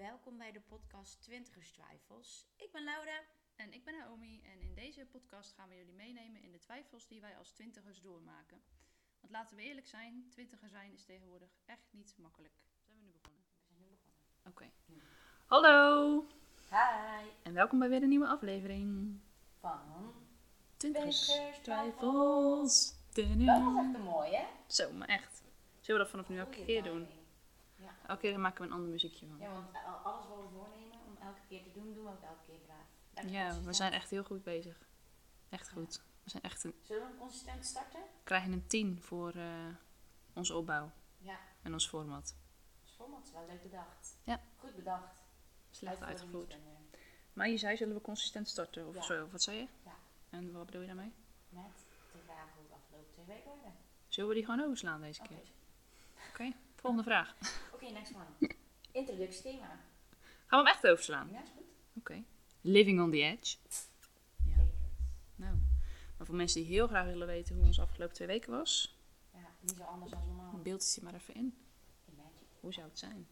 welkom bij de podcast Twintigerstwijfels. Ik ben Laura. En ik ben Naomi en in deze podcast gaan we jullie meenemen in de twijfels die wij als twintigers doormaken. Want laten we eerlijk zijn, twintiger zijn is tegenwoordig echt niet makkelijk. Zijn we nu begonnen? We zijn nu begonnen. Oké. Hallo! Hi! En welkom bij weer een nieuwe aflevering. Van Twintigerstwijfels. Dat was echt een mooie, hè? Zo, maar echt. Zullen we dat vanaf nu elke keer doen? timing. Ja. Elke keer maken we een ander muziekje van. Ja, want alles wat we voornemen om elke keer te doen, doen we ook elke keer graag. Ja, we zijn echt heel goed bezig. Echt goed. We zijn echt Zullen we consistent starten? krijgen een 10 voor onze opbouw Ja. en ons format. Dat format is wel leuk bedacht. Ja. Goed bedacht. Slecht uitgevoerd. Uitvoering Maar je zei, zullen we consistent starten? Of Ja. zo, of wat zei je? Ja. En wat bedoel je daarmee? met de vraag hoe het afgelopen 2 weken waren. Zullen we die gewoon overslaan deze Oké. keer? Oké, volgende vraag. Oké, next one. Introductiethema. Gaan we hem echt overslaan? Ja, is goed. Oké. Living on the edge. Ja. Favorite. Nou, maar voor mensen die heel graag willen weten hoe ons afgelopen 2 weken was, Ja, niet zo anders dan normaal. beeld het je maar even in. Imagine. Hoe zou het zijn?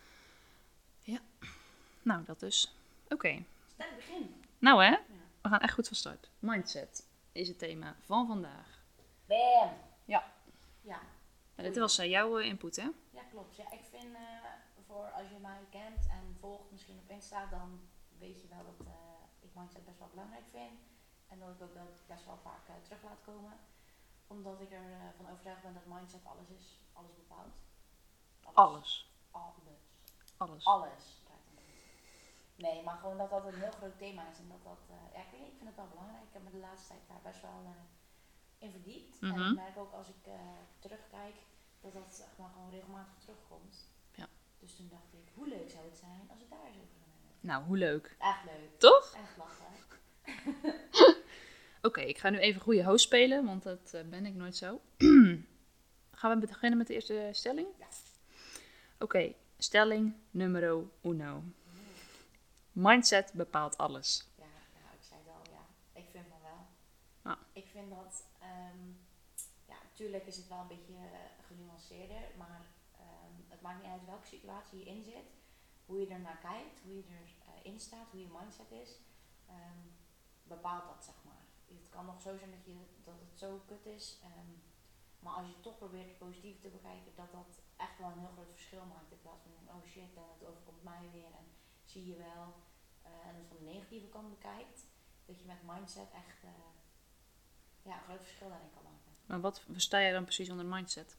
Ja. Nou, dat dus. Oké. Sterk begin. Nou hè, Ja. we gaan echt goed van start. Mindset is het thema van vandaag. Bam! Ja. Ja. En dit was jouw input, hè? Ja, klopt. Ja, ik vind, voor als je mij kent en volgt misschien op Insta, dan weet je wel dat ik mindset best wel belangrijk vind. En dat ik ook dat best wel vaak terug laat komen. Omdat ik er van overtuigd ben dat mindset alles is. Alles bepaalt. Alles. Alles. Alles. Alles. Nee, maar gewoon dat dat een heel groot thema is. En dat ja, ik weet niet, ik vind het wel belangrijk. Ik heb me de laatste tijd daar best wel in verdiept. En ik merk ook als ik terugkijk, dat dat zeg maar gewoon regelmatig terugkomt. Ja. Dus toen dacht ik, hoe leuk zou het zijn als ik daar eens over gaan hebben. Nou, hoe leuk. Echt leuk. Toch? Echt lachen. Oké, ik ga nu even goede host spelen, want dat ben ik nooit zo. Gaan we beginnen met de eerste stelling? Ja. Oké, stelling numero uno. Mindset bepaalt alles. Ja, ik zei het al, ja. Ik vind van wel. Ah. Ik vind dat, ja, natuurlijk is het wel een beetje genuanceerder, maar het maakt niet uit welke situatie je in zit, hoe je er naar kijkt, hoe je erin staat, hoe je mindset is, bepaalt dat, zeg maar. Het kan nog zo zijn dat het zo kut is, maar als je toch probeert het positieve te bekijken, dat dat echt wel een heel groot verschil maakt in plaats van, oh shit, het overkomt mij weer en zie je wel. En het van de negatieve kant bekijkt, dat je met mindset echt ja, een groot verschil daarin kan maken. Maar wat versta jij dan precies onder mindset?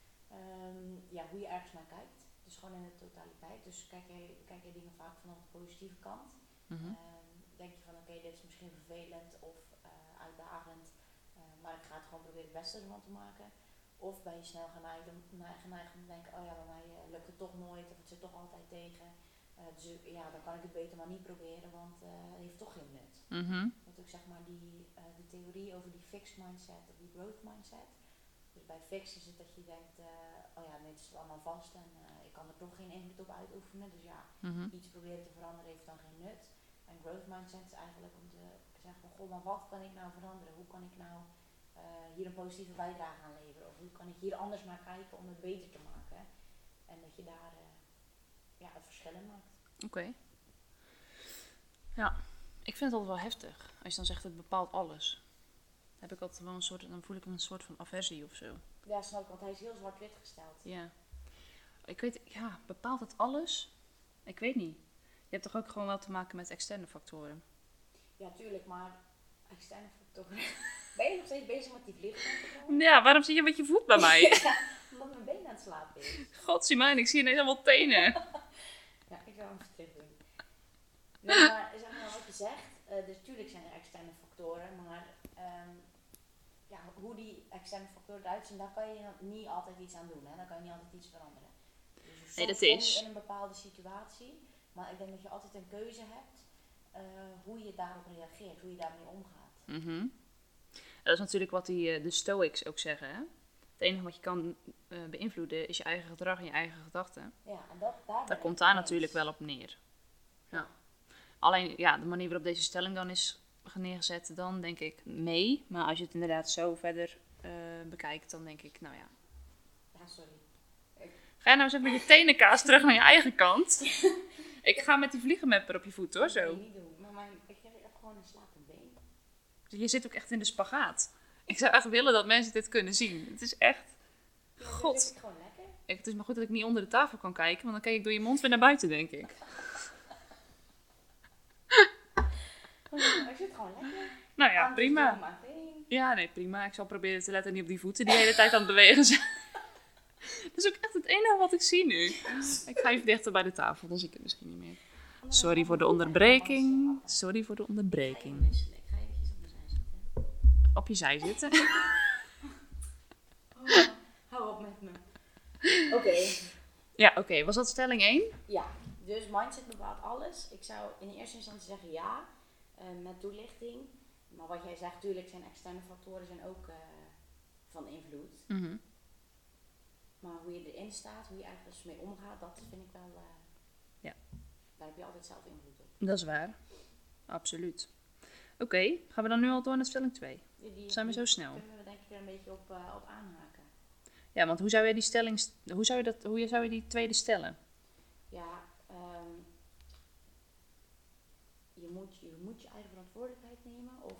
Ja, hoe je ergens naar kijkt. Dus gewoon in de totaliteit. Dus kijk je dingen vaak vanaf de positieve kant. Denk je van oké, dit is misschien vervelend of uitdagend, maar ik ga het gewoon proberen het beste ervan te maken. Of ben je snel geneigd om te denken, oh ja, bij mij lukt het toch nooit of het zit toch altijd tegen. Dus ja, dan kan ik het beter maar niet proberen, want het heeft toch geen nut. Dat ook zeg maar de theorie over die fixed mindset of die growth mindset. Dus bij fixed is het dat je denkt, oh ja, dit is allemaal vast en ik kan er toch geen invloed op uitoefenen. Dus ja, iets proberen te veranderen heeft dan geen nut. En growth mindset is eigenlijk om te zeggen van, goh, maar wat kan ik nou veranderen? Hoe kan ik nou hier een positieve bijdrage aan leveren? Of hoe kan ik hier anders naar kijken om het beter te maken? En dat je daar ja, het verschil in maakt. Oké. Ja, ik vind het altijd wel heftig. Als je dan zegt het bepaalt alles. Heb ik altijd wel een soort, dan voel ik een soort van aversie of zo. Ja, snap ik, want hij is heel zwart-wit gesteld. Ja. Ik weet, ja, bepaalt het alles? Ik weet niet. Je hebt toch ook gewoon wel te maken met externe factoren? Ja, tuurlijk, maar externe factoren. Ben je nog steeds bezig met die vliegtuig? Ja, waarom zit je met je voet bij mij? Ja, omdat mijn been aan het slapen is. Godzijdank, ik zie ineens allemaal tenen. Ja, ik zou hem even terug doen. Nee, maar zeg maar wat je zegt, dus tuurlijk zijn er externe factoren, maar ja, hoe die externe factoren eruit zien, daar kan je niet altijd iets aan doen. Hè? Daar kan je niet altijd iets veranderen. Dus Nee, dat soms kom is. je in een bepaalde situatie, maar ik denk dat je altijd een keuze hebt hoe je daarop reageert, hoe je daarmee omgaat. Dat is natuurlijk wat de Stoics ook zeggen. Hè? Het enige wat je kan beïnvloeden is je eigen gedrag en je eigen gedachten. Ja, en daar komt daar natuurlijk wel op neer. Ja. Alleen, ja, de manier waarop deze stelling dan is neergezet, dan denk ik mee. Maar als je het inderdaad zo verder bekijkt, dan denk ik, nou ja. Ja, sorry. Ga je nou eens even met je tenenkaas terug naar je eigen kant? Ik ga met die vliegenmapper op je voet hoor, Dat zo. moet je niet doen. Maar ik heb gewoon een slapend been. Je zit ook echt in de spagaat. Ik zou echt willen dat mensen dit kunnen zien. Het is echt... Ja, God. dus is het gewoon lekker. Het is maar goed dat ik niet onder de tafel kan kijken, want dan kijk ik door je mond weer naar buiten, denk ik. Ik zit gewoon lekker. Nou ja, Handjes prima. door mijn been. Ja, nee, prima. Ik zal proberen te letten niet op die voeten die de hele tijd aan het bewegen zijn. Dat is ook echt het enige wat ik zie nu. Ik ga even dichter bij de tafel, dan zie ik het misschien niet meer. Sorry voor de onderbreking. Sorry voor de Ik ga onderbreking. even wisselen. Ik ga eventjes op mijn zij zitten. Op je zij zitten. Oh, hou op met me. Oké. Ja, oké. Was dat stelling 1? Ja, dus mindset bepaalt alles. Ik zou in eerste instantie zeggen ja, met toelichting. Maar wat jij zegt, natuurlijk zijn externe factoren zijn ook van invloed. Mhm. Maar hoe je erin staat, hoe je ergens mee omgaat, dat vind ik wel... Ja. Daar heb je altijd zelf invloed op. Dat is waar. Absoluut. Oké, gaan we dan nu al door naar stelling 2? Zijn we zo snel? Kunnen we denk ik er een beetje op aanhaken. Ja, want hoe zou je die stelling... Hoe zou je die tweede stellen? Ja, je moet je eigen verantwoordelijkheid nemen of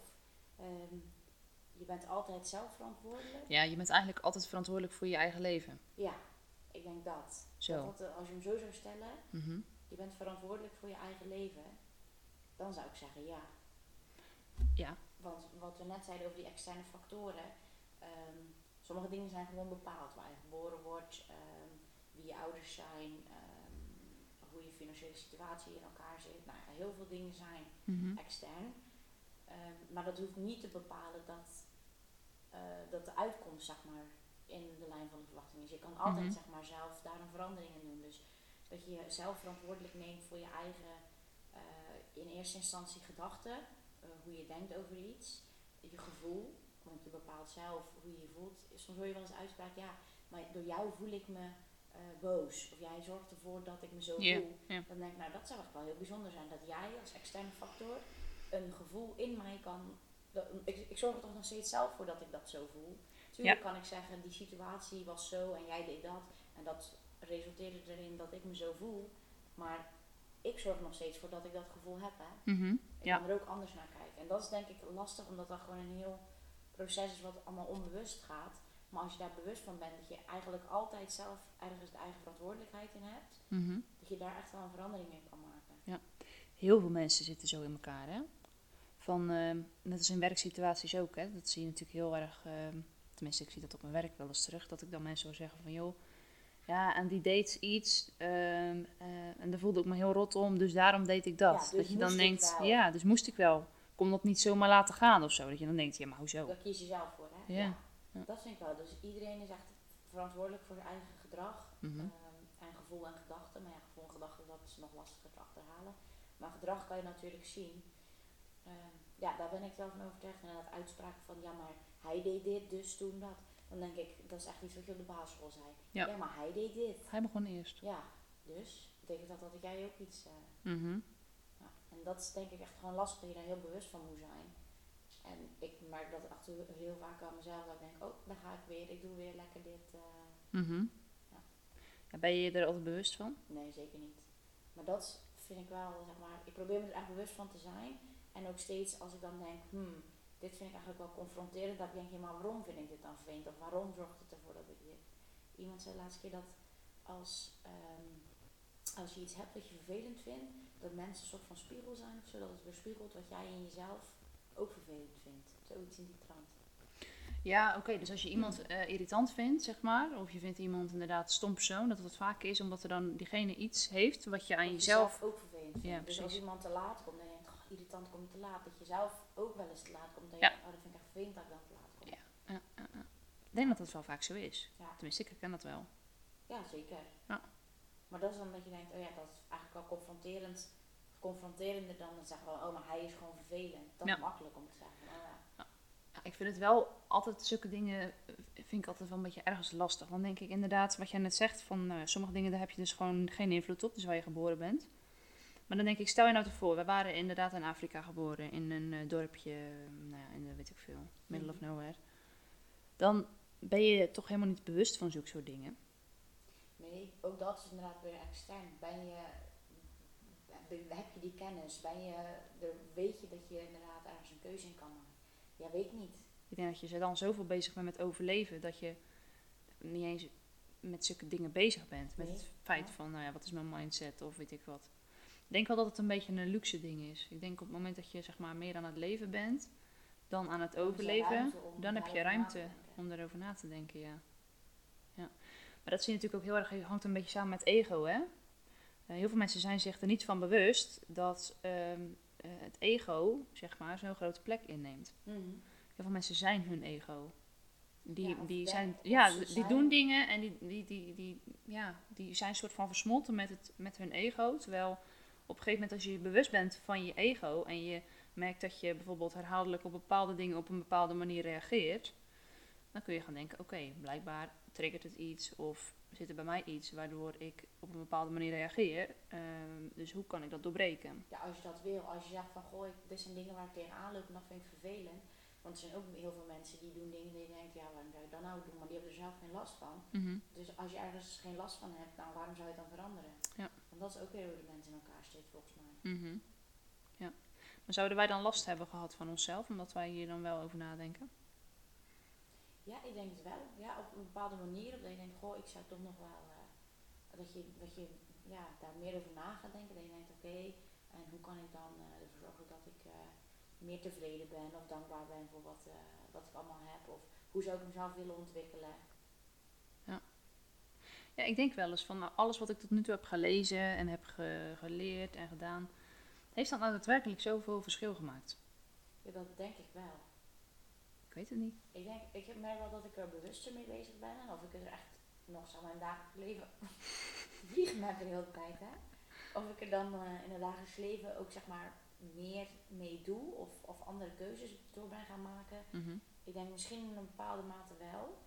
je bent altijd zelf verantwoordelijk. Ja, je bent eigenlijk altijd verantwoordelijk voor je eigen leven. Ja, ik denk dat. Zo. Als je hem zo zou stellen, Mhm. je bent verantwoordelijk voor je eigen leven, dan zou ik zeggen ja. Ja. Want wat we net zeiden over die externe factoren, sommige dingen zijn gewoon bepaald. Waar je geboren wordt, wie je ouders zijn, hoe je financiële situatie in elkaar zit. Nou, ja, heel veel dingen zijn Mhm. extern. Maar dat hoeft niet te bepalen dat de uitkomst zeg maar, in de lijn van de verwachting is. Je kan altijd Mhm. zeg maar, zelf daar een verandering in doen. Dus dat je jezelf verantwoordelijk neemt voor je eigen, in eerste instantie gedachten, hoe je denkt over iets, je gevoel, want je bepaalt zelf hoe je je voelt. Soms hoor je wel eens uitspraak, ja, maar door jou voel ik me boos. Of jij zorgt ervoor dat ik me zo voel. Ja. Dan denk ik, nou dat zou echt wel heel bijzonder zijn. Dat jij als externe factor een gevoel in mij kan... Ik zorg er toch nog steeds zelf voor dat ik dat zo voel. Tuurlijk kan ik zeggen, die situatie was zo en jij deed dat. En dat resulteerde erin dat ik me zo voel. Maar ik zorg er nog steeds voor dat ik dat gevoel heb. Hè. Mhm. Ik kan er ook anders naar kijken. En dat is denk ik lastig, omdat dat gewoon een heel proces is wat allemaal onbewust gaat. Maar als je daar bewust van bent, dat je eigenlijk altijd zelf ergens de eigen verantwoordelijkheid in hebt. Mhm. Dat je daar echt wel een verandering in kan maken. Heel veel mensen zitten zo in elkaar, hè? Van, net als in werksituaties ook, hè? Dat zie je natuurlijk heel erg... tenminste, ik zie dat op mijn werk wel eens terug. Dat ik dan mensen hoor zeggen van, joh... Ja, en die deed iets en daar voelde ik me heel rot om, dus daarom deed ik dat. Ja, dus dat je dan moest ik denkt, wel. ja, dus moest ik wel. Ik kon dat niet zomaar laten gaan of zo. Dat je dan denkt, ja, maar hoezo? Daar kies je zelf voor, hè? Ja. Ja. Dat vind ik wel. Dus iedereen is echt verantwoordelijk voor zijn eigen gedrag. Mhm. En gevoel en gedachten. Maar ja, gevoel en gedachten, dat is nog lastiger te achterhalen. Maar gedrag kan je natuurlijk zien. Ja, daar ben ik wel van overtuigd. En dat uitspraken van, ja, maar hij deed dit, dus toen dat. Dan denk ik, dat is echt iets wat je op de basisschool zei. Ja. Ja, maar hij deed dit. Hij begon eerst. Ja, dus betekent dat dat jij ook iets... Mhm. Ja. En dat is denk ik echt gewoon lastig dat je daar heel bewust van moet zijn. En ik merk dat echt heel vaak aan mezelf dat ik denk, oh, daar ga ik weer, ik doe weer lekker dit. Mhm. Ja. Ja, ben je er altijd bewust van? Nee, zeker niet. Maar dat vind ik wel, zeg maar, ik probeer me er echt bewust van te zijn. En ook steeds als ik dan denk, dit vind ik eigenlijk wel confronterend, dat ik denk, ja, maar waarom vind ik dit dan vervelend? Of waarom zorgt het ervoor dat ik dit... Iemand zei de laatste keer dat als je iets hebt wat je vervelend vindt, dat mensen een soort van spiegel zijn of zo, dat het weerspiegelt wat jij in jezelf ook vervelend vindt. Zoiets in die trant. Ja, oké. Dus als je iemand irritant vindt, zeg maar, of je vindt iemand inderdaad een stom persoon, dat het vaak is omdat er dan diegene iets heeft wat je aan Wat jezelf... je zelf ook vervelend vindt. Ja, dus precies. als iemand te laat komt, dan denk je, oh, irritant komt te laat. Dat je zelf ook wel eens te laat komt. Dan Ja. denk je, oh, dat vind ik echt vervelend dat ik dan te laat kom. Ja. Ik denk dat dat wel vaak zo is. Ja. Tenminste, ik herken dat wel. Ja, zeker. Ja. Maar dat is dan dat je denkt, oh ja, dat is eigenlijk wel confronterender dan het zeggen van, oh, maar hij is gewoon vervelend. Dat is Ja. makkelijk om te zeggen. Oh, ja. Ja, ik vind het wel altijd, zulke dingen vind ik altijd wel een beetje ergens lastig. Dan denk ik inderdaad, wat jij net zegt, van sommige dingen daar heb je dus gewoon geen invloed op, dus waar je geboren bent. Maar dan denk ik, stel je nou voor, we waren inderdaad in Afrika geboren, in een dorpje, nou ja, in de, weet ik veel, middle of nowhere. Dan ben je toch helemaal niet bewust van zulke soort dingen. Nee, ook dat is inderdaad weer extern. heb je die kennis? Weet je dat je inderdaad ergens een keuze in kan maken? Ja, weet ik niet. Ik denk dat je dan zoveel bezig bent met overleven, dat je niet eens met zulke dingen bezig bent. Met het feit van, nou ja, wat is mijn mindset of weet ik wat. Ik denk wel dat het een beetje een luxe ding is. Ik denk op het moment dat je zeg maar meer aan het leven bent dan aan het overleven, dan heb je ruimte om erover na te denken, ja. Maar dat zie je natuurlijk ook heel erg, hangt een beetje samen met ego, hè. Heel veel mensen zijn zich er niet van bewust dat het ego, zeg maar, zo'n grote plek inneemt. Mm-hmm. Heel veel mensen zijn hun ego. Die zijn doen dingen en die zijn een soort van versmolten met hun ego. Terwijl op een gegeven moment als je je bewust bent van je ego en je merkt dat je bijvoorbeeld herhaaldelijk op bepaalde dingen op een bepaalde manier reageert, dan kun je gaan denken, oké, blijkbaar triggert het iets of zit er bij mij iets waardoor ik op een bepaalde manier reageer. Dus hoe kan ik dat doorbreken? Ja, als je dat wil. Als je zegt van, goh, dit zijn dingen waar ik tegenaan loop en dat vind ik vervelend. Want er zijn ook heel veel mensen die doen dingen die je denkt, ja, waarom zou je dat nou doen? Maar die hebben er zelf geen last van. Mm-hmm. Dus als je ergens geen last van hebt, nou, waarom zou je het dan veranderen? Ja. Want dat is ook weer hoe de mensen in elkaar zitten, volgens mij. Mm-hmm. Ja. Maar zouden wij dan last hebben gehad van onszelf, omdat wij hier dan wel over nadenken? Ja, ik denk het wel. Ja, op een bepaalde manier. Dat je denkt, goh, ik zou toch nog wel... dat je daar meer over na gaat denken. Dat je denkt, oké, en hoe kan ik dan ervoor zorgen dat ik meer tevreden ben of dankbaar ben voor wat ik allemaal heb. Of hoe zou ik mezelf willen ontwikkelen. Ja, ik denk wel eens van alles wat ik tot nu toe heb gelezen en heb geleerd en gedaan, heeft dat nou daadwerkelijk zoveel verschil gemaakt? Ja, dat denk ik wel. Ik weet het niet. Ik merk wel dat ik er bewuster mee bezig ben. En of ik er echt nog zo mijn dagelijks leven vliegen met de hele tijd, hè. Of ik er dan in het dagelijks leven ook zeg maar meer mee doe. Of andere keuzes door ben gaan maken. Mm-hmm. Ik denk misschien in een bepaalde mate wel.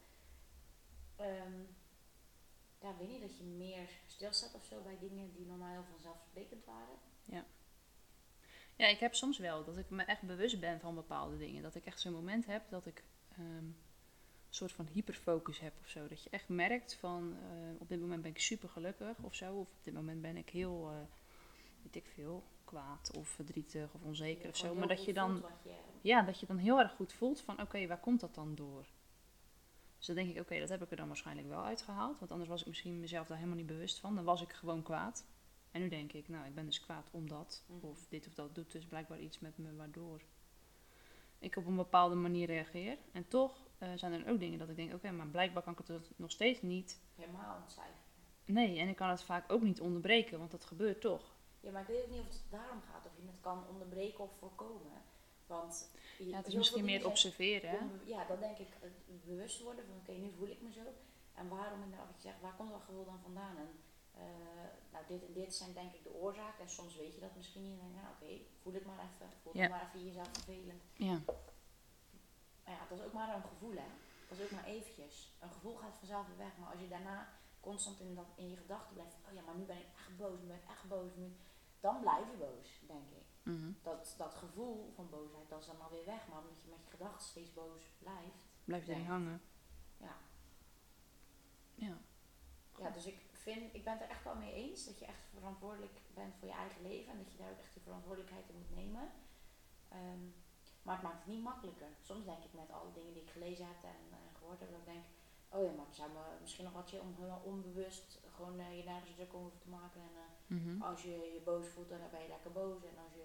Ik weet niet, dat je meer stilstaat of zo bij dingen die normaal heel vanzelfsprekend waren. Ja, ik heb soms wel dat ik me echt bewust ben van bepaalde dingen. Dat ik echt zo'n moment heb dat ik een soort van hyperfocus heb of zo. Dat je echt merkt van op dit moment ben ik super gelukkig of zo. Of op dit moment ben ik heel, weet ik veel, kwaad of verdrietig of onzeker of zo. Maar dat je dan, dat je dan heel erg goed voelt van oké, waar komt dat dan door? Dus dan denk ik, oké, dat heb ik er dan waarschijnlijk wel uitgehaald. Want anders was ik misschien mezelf daar helemaal niet bewust van. Dan was ik gewoon kwaad. En nu denk ik, nou, ik ben dus kwaad omdat. Mm-hmm. Of dit of dat doet dus blijkbaar iets met me waardoor ik op een bepaalde manier reageer. En toch zijn er ook dingen dat ik denk, oké, maar blijkbaar kan ik het nog steeds niet helemaal ontcijferen. Nee, en ik kan het vaak ook niet onderbreken, want dat gebeurt toch. Ja, maar ik weet ook niet of het daarom gaat. Of je het kan onderbreken of voorkomen. Want het is misschien meer observeren, hè? Ja, dan denk ik bewust worden van oké, nu voel ik me zo. En waarom inderdaad, wat je zegt, waar komt dat gevoel dan vandaan? En dit en dit zijn denk ik de oorzaken. En soms weet je dat misschien niet. En denk je, nou oké, voel het maar even. Voel het maar even jezelf vervelend. Ja. Maar ja, dat is ook maar een gevoel, hè. Dat is ook maar eventjes. Een gevoel gaat vanzelf weer weg. Maar als je daarna constant in je gedachten blijft. Oh ja, maar nu ben ik echt boos. Nu ben ik echt boos. Dan blijf je boos, denk ik. Mm-hmm. Dat gevoel van boosheid, dat is dan alweer weg. Maar omdat je met je gedachten steeds boos blijft. Blijf je erin hangen. Ja. Ja. Ja, dus ik ben het er echt wel mee eens. Dat je echt verantwoordelijk bent voor je eigen leven. En dat je daar ook echt de verantwoordelijkheid in moet nemen. Maar het maakt het niet makkelijker. Soms denk ik met alle dingen die ik gelezen heb en gehoord heb. Dat ik denk, oh ja, maar het zou me misschien nog wat chill om onbewust gewoon je nergens druk om hoeven te maken. En Mm-hmm. als je je boos voelt, dan ben je lekker boos. En als je,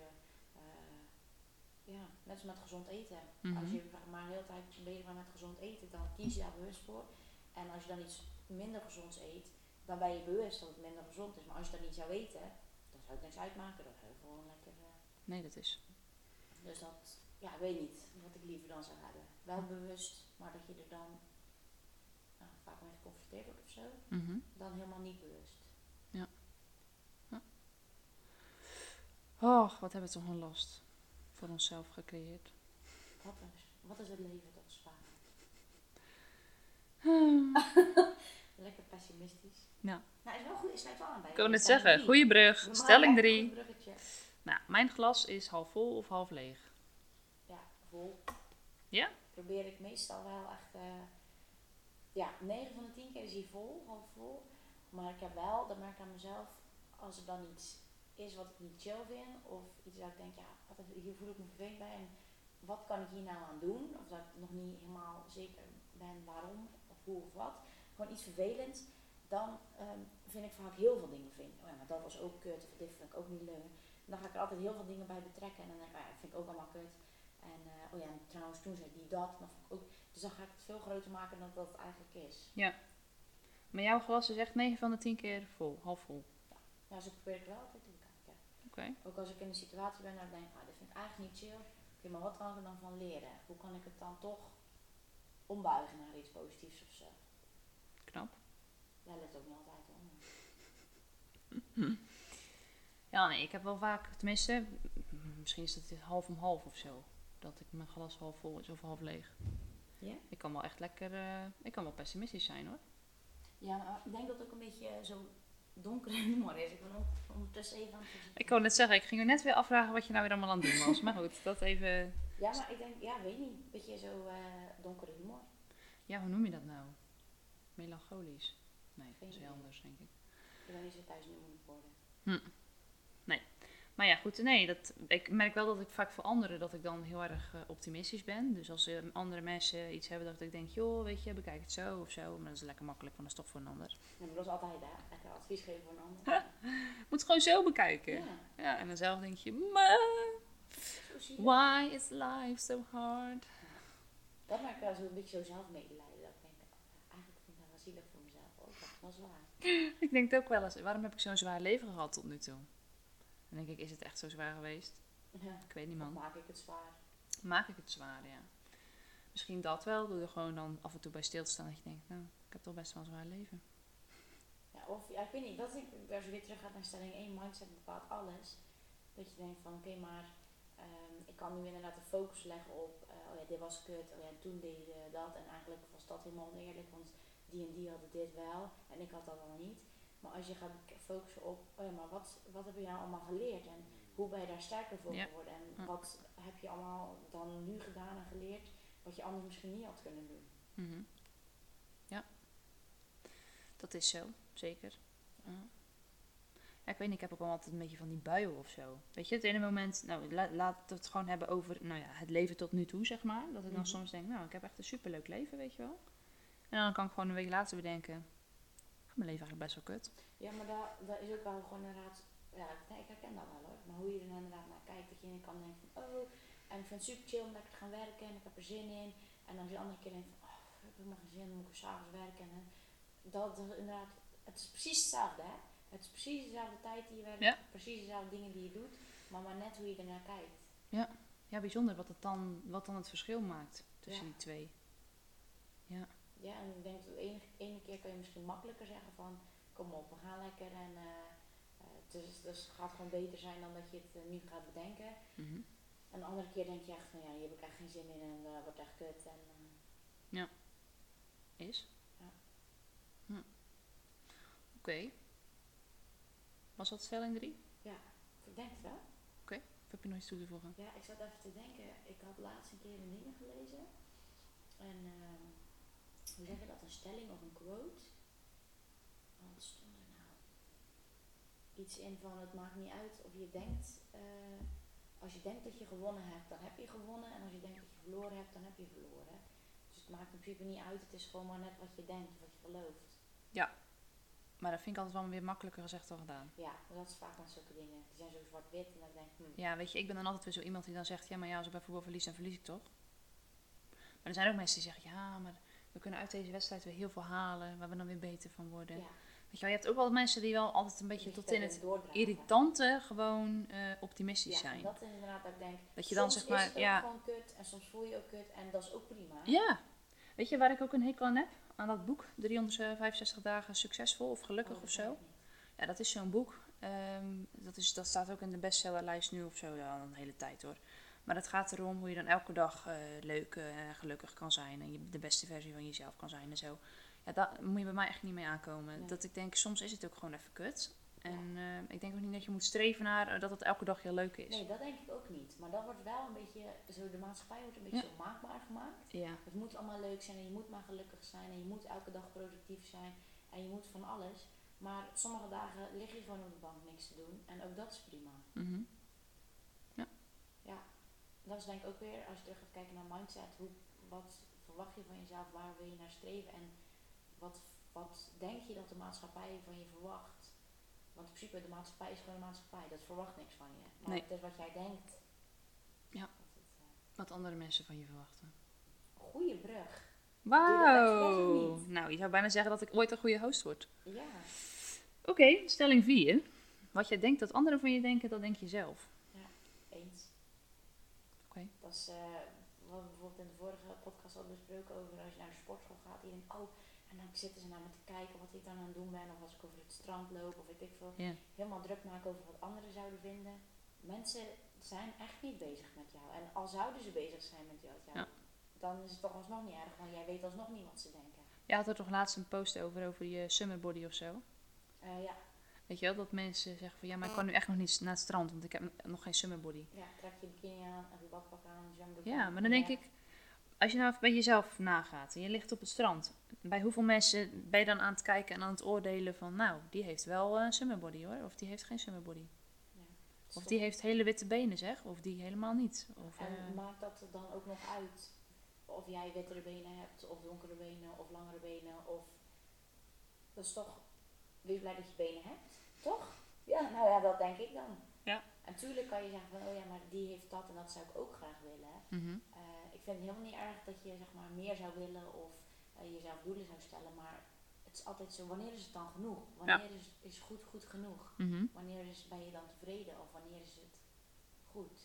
net als met gezond eten. Mm-hmm. Als je maar de hele tijd bezig bent met gezond eten, dan kies je daar bewust voor. En als je dan iets minder gezonds eet, dan ben je bewust dat het minder gezond is. Maar als je dat niet zou eten, dan zou het niks uitmaken. Dan zou je gewoon lekker... Nee, dat is. Dus dat, ik weet niet wat ik liever dan zou hebben. Wel bewust, maar dat je er dan vaak mee geconfronteerd wordt of zo. Mm-hmm. Dan helemaal niet bewust. Ja. Och, wat hebben we toch een last voor onszelf gecreëerd. Wat is het leven toch zwaar? Lekker pessimistisch. Ja. Nou, is wel goed, is sluit wel aan bij. Ik wil net zeggen, goede brug. Stelling 3. Nou, mijn glas is half vol of half leeg? Ja, vol. Ja? Probeer ik meestal wel echt... 9 van de 10 keer is hij vol, half vol. Maar ik heb wel, dat merk ik aan mezelf, als er dan iets is wat ik niet chill vind. Of iets dat ik denk, ja, hier voel ik me vervelend bij. En wat kan ik hier nou aan doen? Of dat ik nog niet helemaal zeker ben waarom, of hoe of wat. Gewoon iets vervelends. Dan vind ik vaak heel veel dingen vinden. Oh ja, maar dat was ook kut. Of dit vind ik ook niet leuk. Dan ga ik er altijd heel veel dingen bij betrekken. En dan denk ik, ja, dat vind ik ook allemaal kut. En oh ja, en trouwens toen zei die dat. Dan vond ik ook, dus dan ga ik het veel groter maken dan dat het eigenlijk is. Ja. Maar jouw glas is echt 9 van de 10 keer vol, half vol. Ja, dus ik probeer er wel altijd te bekijken. Oké. Ook als ik in een situatie ben dat ik denk, dit vind ik eigenlijk niet chill. Oké, maar wat kan ik er dan van leren? Hoe kan ik het dan toch ombuigen naar iets positiefs of zo? Knap. Ja, let ook niet altijd om. Ja, nee, ik heb wel vaak, tenminste, misschien is het half om half of zo. Dat ik mijn glas half vol is of half leeg. Ja? Ik kan wel echt lekker, ik kan wel pessimistisch zijn hoor. Ja, maar ik denk dat het ook een beetje zo donkere humor is. Ik ben ondertussen even aan het verzieken. Ik wou net zeggen, ik ging je net weer afvragen wat je nou weer allemaal aan het doen was. Maar goed, dat even... Ja, maar ik denk, ja, weet niet. Een beetje zo donkere humor. Ja, hoe noem je dat nou? Melancholisch? Nee, dat is heel idee. anders denk ik. Ik weet niet of het thuis nu moet worden. Nee. Maar ja, goed, nee, ik merk wel dat ik vaak voor anderen dat ik dan heel erg optimistisch ben. Dus als andere mensen iets hebben dat ik denk, joh, weet je, bekijk het zo of zo. Maar dat is lekker makkelijk, want dat is toch voor een ander. Ja, maar dat is altijd hè. Lekker advies geven voor een ander. Moet het gewoon zo bekijken. Ja. Ja, en dan zelf denk je, maar Zo zie je. why is life so hard? Dat maakt wel zo een beetje zo zelfmedelijden. Dat ik denk, eigenlijk vind ik dat wel zielig voor mezelf. Ook dat is wel zwaar. Ik denk het ook wel eens, waarom heb ik zo'n zwaar leven gehad tot nu toe? Dan denk ik, is het echt zo zwaar geweest? Ja. Ik weet niet, Of man. maak ik het zwaar? Maak ik het zwaar, ja. Misschien dat wel, door er gewoon dan af en toe bij stil te staan. Dat je denkt, nou, ik heb toch best wel een zwaar leven. Ja, of ja, ik weet niet. Dat is als je weer terug gaat naar stelling 1, mindset bepaalt alles. Dat je denkt van oké, maar ik kan nu inderdaad de focus leggen op, oh ja, dit was kut, oh ja, toen deed je dat. En eigenlijk was dat helemaal oneerlijk, want die en die hadden dit wel en ik had dat dan niet. Maar als je gaat focussen op, oh ja, maar wat heb je nou allemaal geleerd en hoe ben je daar sterker voor geworden en wat heb je allemaal dan nu gedaan en geleerd wat je anders misschien niet had kunnen doen. Mm-hmm. Ja, dat is zo, zeker. Ja. Ja, ik weet niet, ik heb ook wel altijd een beetje van die buien of zo. Weet je, het ene moment, nou, laat het gewoon hebben over nou ja, het leven tot nu toe, zeg maar. Dat ik dan soms denk, nou, ik heb echt een superleuk leven, weet je wel. En dan kan ik gewoon een week later bedenken, mijn leven eigenlijk best wel kut. Ja, maar dat is ook wel gewoon inderdaad, ja, ik herken dat wel hoor. Maar hoe je er inderdaad naar kijkt, dat je kan denken van, oh, en ik vind het super chill om lekker te gaan werken en ik heb er zin in. En dan de andere keer denk van, oh, ik heb helemaal geen zin, dan moet ik 's avonds werken. En dat inderdaad, het is precies hetzelfde hè. Het is precies dezelfde tijd die je werkt, Ja. precies dezelfde dingen die je doet, maar net hoe je er naar kijkt. Ja, bijzonder wat dan het verschil maakt tussen Ja. die twee. Ja. Ja, en ik denk dat de ene keer kun je misschien makkelijker zeggen van, kom op, we gaan lekker en dus het gaat gewoon beter zijn dan dat je het nu gaat bedenken. Mm-hmm. En de andere keer denk je echt van, ja, hier heb ik echt geen zin in en dat wordt echt kut. En, Is? Ja. Oké. Was dat stelling 3? ik denk het wel. Of heb je nog iets toe te voegen? Ja, ik zat even te denken. Ik had laatst een keer een ding gelezen. En hoe zeg je dat? Een stelling of een quote? Wat stond er nou? Iets in van, het maakt niet uit of je denkt... als je denkt dat je gewonnen hebt, dan heb je gewonnen. En als je denkt dat je verloren hebt, dan heb je verloren. Dus het maakt in principe niet uit. Het is gewoon maar net wat je denkt of wat je gelooft. Maar dat vind ik altijd wel weer makkelijker gezegd dan gedaan. Ja, maar dat is vaak met zulke dingen. Die zijn zo zwart-wit en dan denk ik... Ja, weet je, ik ben dan altijd weer zo iemand die dan zegt, ja, maar ja, als ik bij voetbal verlies, dan verlies ik toch? Maar er zijn ook mensen die zeggen, ja, maar we kunnen uit deze wedstrijd weer heel veel halen, waar we dan weer beter van worden. Ja. Weet je wel, je hebt ook wel mensen die wel altijd een beetje tot in het irritante gewoon optimistisch zijn. Ja, dat is inderdaad dat ik denk. Dat je dan soms zeg maar, is het ook gewoon kut en soms voel je ook kut en dat is ook prima. Ja. Weet je waar ik ook een hekel aan heb? Aan dat boek, 365 dagen succesvol of gelukkig of zo. Ja, dat is zo'n boek. Dat staat ook in de bestsellerlijst nu of zo, ja, al een hele tijd hoor. Maar het gaat erom hoe je dan elke dag leuk en gelukkig kan zijn. En je de beste versie van jezelf kan zijn en zo. Ja, daar moet je bij mij echt niet mee aankomen. Nee. Dat ik denk, soms is het ook gewoon even kut. En ik denk ook niet dat je moet streven naar dat het elke dag heel leuk is. Nee, dat denk ik ook niet. Maar dat wordt wel een beetje, zo de maatschappij wordt een beetje zo maakbaar gemaakt. Ja. Het moet allemaal leuk zijn en je moet maar gelukkig zijn en je moet elke dag productief zijn en je moet van alles. Maar sommige dagen lig je gewoon op de bank niks te doen. En ook dat is prima. Mhm. Ja, dat is denk ik ook weer, als je terug gaat kijken naar mindset. Wat verwacht je van jezelf? Waar wil je naar streven? En wat denk je dat de maatschappij van je verwacht? Want in principe, de maatschappij is gewoon een maatschappij. Dat verwacht niks van je. Maar Nee. het is wat jij denkt. Ja. Wat andere mensen van je verwachten. Goeie brug. Wauw! Nou, je zou bijna zeggen dat ik ooit een goede host word. Ja. Oké, stelling 4. Wat jij denkt dat anderen van je denken, dat denk je zelf. Eens. Oké. Dat is wat we bijvoorbeeld in de vorige podcast hadden besproken over als je naar de sportschool gaat. En je denkt, oh, en dan zitten ze naar me te kijken wat ik dan aan het doen ben. Of als ik over het strand loop of weet ik veel. Ja. Helemaal druk maken over wat anderen zouden vinden. Mensen zijn echt niet bezig met jou. En al zouden ze bezig zijn met jou, dan is het toch alsnog niet erg. Want jij weet alsnog niet wat ze denken. Je had er toch laatst een post over je summer body of zo? Ja. Weet je wel, dat mensen zeggen van ja, maar ik kan nu echt nog niet naar het strand, want ik heb nog geen summer body. Ja, trek je bikini aan, en je badpak aan, je zwembroek Ja, aan. maar dan denk ik, als je nou bij jezelf nagaat en je ligt op het strand, bij hoeveel mensen ben je dan aan het kijken en aan het oordelen van nou, die heeft wel een summer body hoor, of die heeft geen summer body. Ja, Of die heeft hele witte benen zeg, of die helemaal niet. Of, en maakt dat er dan ook nog uit of jij wittere benen hebt, of donkere benen, of langere benen, of... Dat is toch... Wees blij dat je benen hebt, toch? Ja, nou ja, dat denk ik dan. Ja. En natuurlijk kan je zeggen van, oh ja, maar die heeft dat en dat zou ik ook graag willen. Mhm. Ik vind het helemaal niet erg dat je zeg maar meer zou willen of jezelf doelen zou stellen, maar het is altijd zo, wanneer is het dan genoeg? Wanneer is goed genoeg? Mhm. Wanneer ben je dan tevreden of wanneer is het goed?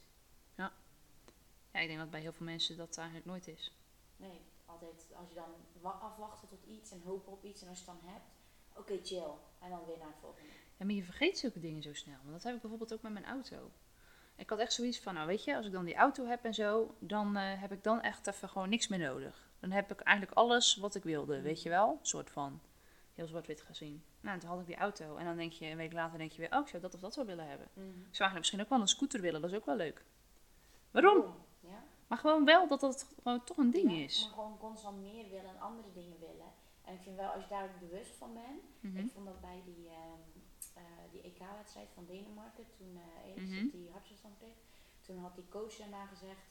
Ja, ik denk dat bij heel veel mensen dat eigenlijk nooit is. Nee, altijd als je dan afwachten tot iets en hopen op iets en als je het dan hebt, oké, chill. En dan weer naar het volgende. Ja, maar je vergeet zulke dingen zo snel. Want dat heb ik bijvoorbeeld ook met mijn auto. Ik had echt zoiets van, nou weet je, als ik dan die auto heb en zo, dan heb ik dan echt even gewoon niks meer nodig. Dan heb ik eigenlijk alles wat ik wilde, weet je wel? Een soort van, heel zwart-wit gezien. Nou, toen had ik die auto en dan denk je, een week later denk je weer, oh, ik zou dat of dat wel willen hebben. Ik zou eigenlijk misschien ook wel een scooter willen, dat is ook wel leuk. Waarom? Ja. Maar gewoon wel dat dat gewoon toch een ding is. Maar gewoon constant meer willen en andere dingen willen. En ik vind wel, als je daar bewust van bent. Ik vond dat bij die EK-wedstrijd van Denemarken, toen Eriksen die hartstilstand kreeg. Toen had die coach daarna gezegd,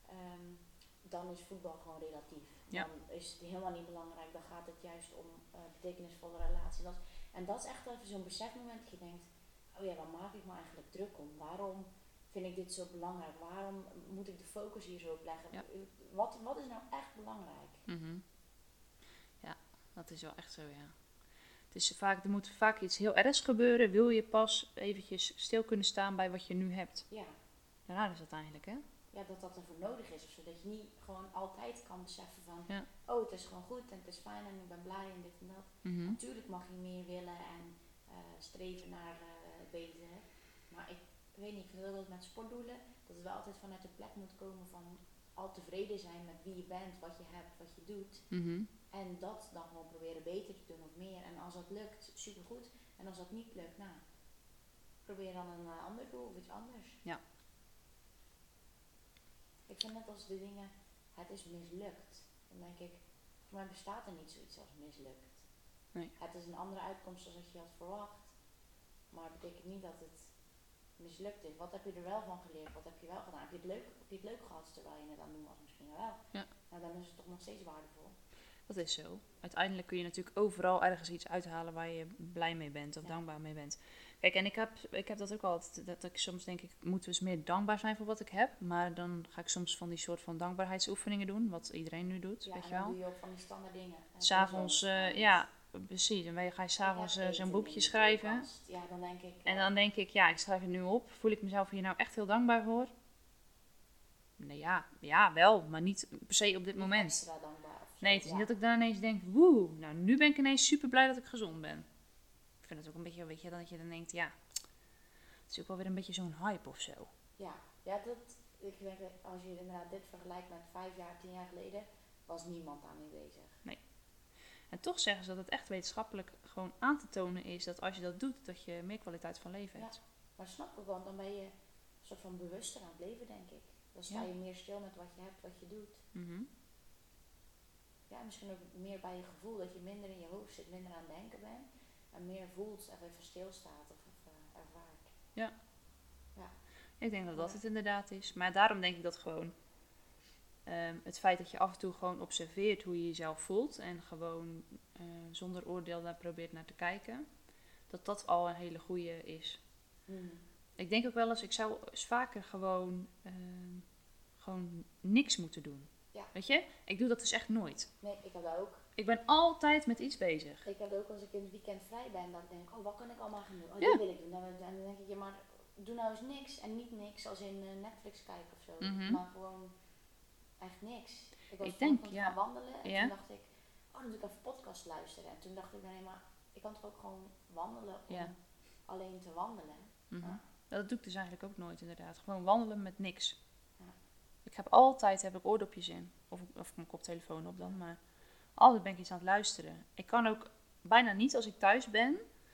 dan is voetbal gewoon relatief. Ja. Dan is het helemaal niet belangrijk. Dan gaat het juist om betekenisvolle relaties. En dat is echt even zo'n besefmoment dat je denkt, oh ja, waar maak ik me eigenlijk druk om? Waarom vind ik dit zo belangrijk? Waarom moet ik de focus hier zo op leggen? Ja. Wat is nou echt belangrijk? Ja, dat is wel echt zo, ja. Het is vaak, er moet vaak iets heel ergs gebeuren, wil je pas eventjes stil kunnen staan bij wat je nu hebt. Ja. Raar is dat eigenlijk, hè? Ja, dat ervoor nodig is. Zodat je niet gewoon altijd kan beseffen van, Ja. oh, het is gewoon goed en het is fijn en ik ben blij en dit en dat. Natuurlijk mag je meer willen en streven naar beter. Maar ik weet niet, ik vind dat met sportdoelen, dat het wel altijd vanuit de plek moet komen van al tevreden zijn met wie je bent, wat je hebt, wat je doet. En dat dan gewoon proberen beter te doen of meer. En als dat lukt, supergoed. En als dat niet lukt, nou, probeer dan een ander doel of iets anders. Ja. Ik vind net als de dingen, het is mislukt. Dan denk ik, voor mij bestaat er niet zoiets als mislukt. Nee. Het is een andere uitkomst dan wat je had verwacht. Maar het betekent niet dat het mislukt is. Wat heb je er wel van geleerd? Wat heb je wel gedaan? Heb je het leuk gehad terwijl je het aan het doen was? Misschien wel. Ja. Nou, dan is het toch nog steeds waardevol. Dat is zo. Uiteindelijk kun je natuurlijk overal ergens iets uithalen waar je blij mee bent of dankbaar mee bent. Kijk, en ik heb dat ook altijd, dat ik soms denk ik, moeten we eens meer dankbaar zijn voor wat ik heb. Maar dan ga ik soms van die soort van dankbaarheidsoefeningen doen, wat iedereen nu doet, Ja, weet je en dan wel. doe je ook van die standaard dingen. S'avonds, ja, precies. En ga je s'avonds zo'n boekje schrijven. Ja, dan denk ik... En dan denk ik, ja, ik schrijf het nu op. Voel ik mezelf hier nou echt heel dankbaar voor? Nee, ja, wel, maar niet per se op dit moment. Extra dankbaar. Nee, het is niet dat ik dan ineens denk, woe, nou nu ben ik ineens super blij dat ik gezond ben. Ik vind het ook een beetje, weet je, dat je dan denkt, ja, het is ook wel weer een beetje zo'n hype of zo. Ja, ik denk dat als je inderdaad dit vergelijkt met 5 jaar, 10 jaar geleden, was niemand daarmee bezig. Nee. En toch zeggen ze dat het echt wetenschappelijk gewoon aan te tonen is dat als je dat doet, dat je meer kwaliteit van leven hebt. Ja, maar snap ik, want dan ben je een soort van bewuster aan het leven, denk ik. Dan sta je meer stil met wat je hebt, wat je doet. Ja, misschien ook meer bij je gevoel, dat je minder in je hoofd zit, minder aan het denken bent. en meer voelt en even stilstaat of ervaart. Ik denk dat dat het inderdaad is. Maar daarom denk ik dat gewoon het feit dat je af en toe gewoon observeert hoe je jezelf voelt en gewoon zonder oordeel daar probeert naar te kijken, dat dat al een hele goede is. Ik denk ook wel eens, ik zou eens vaker gewoon niks moeten doen. Ja. Weet je? Ik doe dat dus echt nooit. Nee, ik heb dat ook. Ik ben altijd met iets bezig. Ik heb dat ook als ik in het weekend vrij ben, dat ik denk, wat kan ik allemaal gaan doen? Ja. Dit wil ik doen. En dan denk ik, maar doe nou eens niks. En niet niks als in Netflix kijken of zo. Maar gewoon echt niks. Ik was gaan wandelen en toen dacht ik, dan doe ik even podcast luisteren. En toen dacht ik, nee, maar ik kan toch ook gewoon wandelen om alleen te wandelen. Dat doe ik dus eigenlijk ook nooit inderdaad. Gewoon wandelen met niks. Ik heb altijd oordopjes in. Of mijn koptelefoon op dan. Maar altijd ben ik iets aan het luisteren. Ik kan ook bijna niet als ik thuis ben.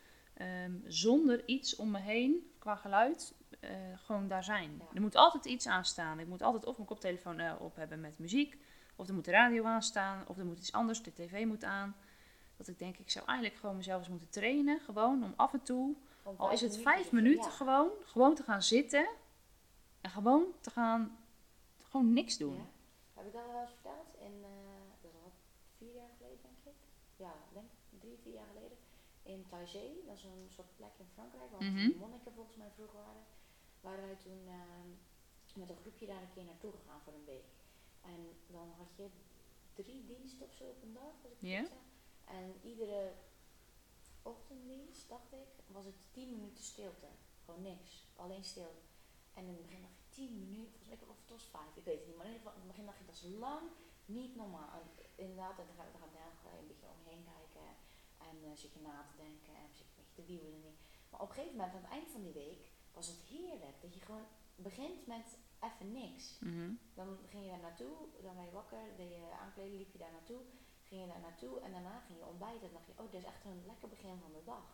Zonder iets om me heen qua geluid. Gewoon daar zijn. Er moet altijd iets aanstaan. Ik moet altijd of mijn koptelefoon op hebben met muziek. Of er moet de radio aanstaan. Of er moet iets anders. De tv moet aan. Dat ik denk, ik zou eigenlijk gewoon mezelf eens moeten trainen. Gewoon om af en toe. Al is het 5 minuten gewoon te gaan zitten. En gewoon te gaan. Gewoon niks doen. Ja. Heb ik dat wel eens verteld? Dat is al 4 jaar geleden, denk ik. Ja, ik denk 3, 4 jaar geleden. In Taizé, dat is een soort plek in Frankrijk, waar de monniken volgens mij vroeger waren. Waren wij toen met een groepje daar een keer naartoe gegaan voor een week. En dan had je 3 diensten of zo op een dag, als ik het goed zeg. En iedere ochtenddienst, dacht ik, was het 10 minuten stilte. Gewoon niks, alleen stil. En in het begin dacht ik 10 minuten, volgens mij, of het was 5, ik weet het niet. Maar in ieder geval, in het begin dacht ik, dat is lang, niet normaal. En inderdaad, en dan ga je een beetje om je heen kijken. En zit je na te denken en zit je een beetje te wiebelen. Maar op een gegeven moment, aan het eind van die week, was het heerlijk. Dat je gewoon begint met even niks. Dan ging je daar naartoe, dan ben je wakker, deed je aankleden, liep je daar naartoe. Ging je daar naartoe en daarna ging je ontbijten. En dacht je, dit is echt een lekker begin van de dag.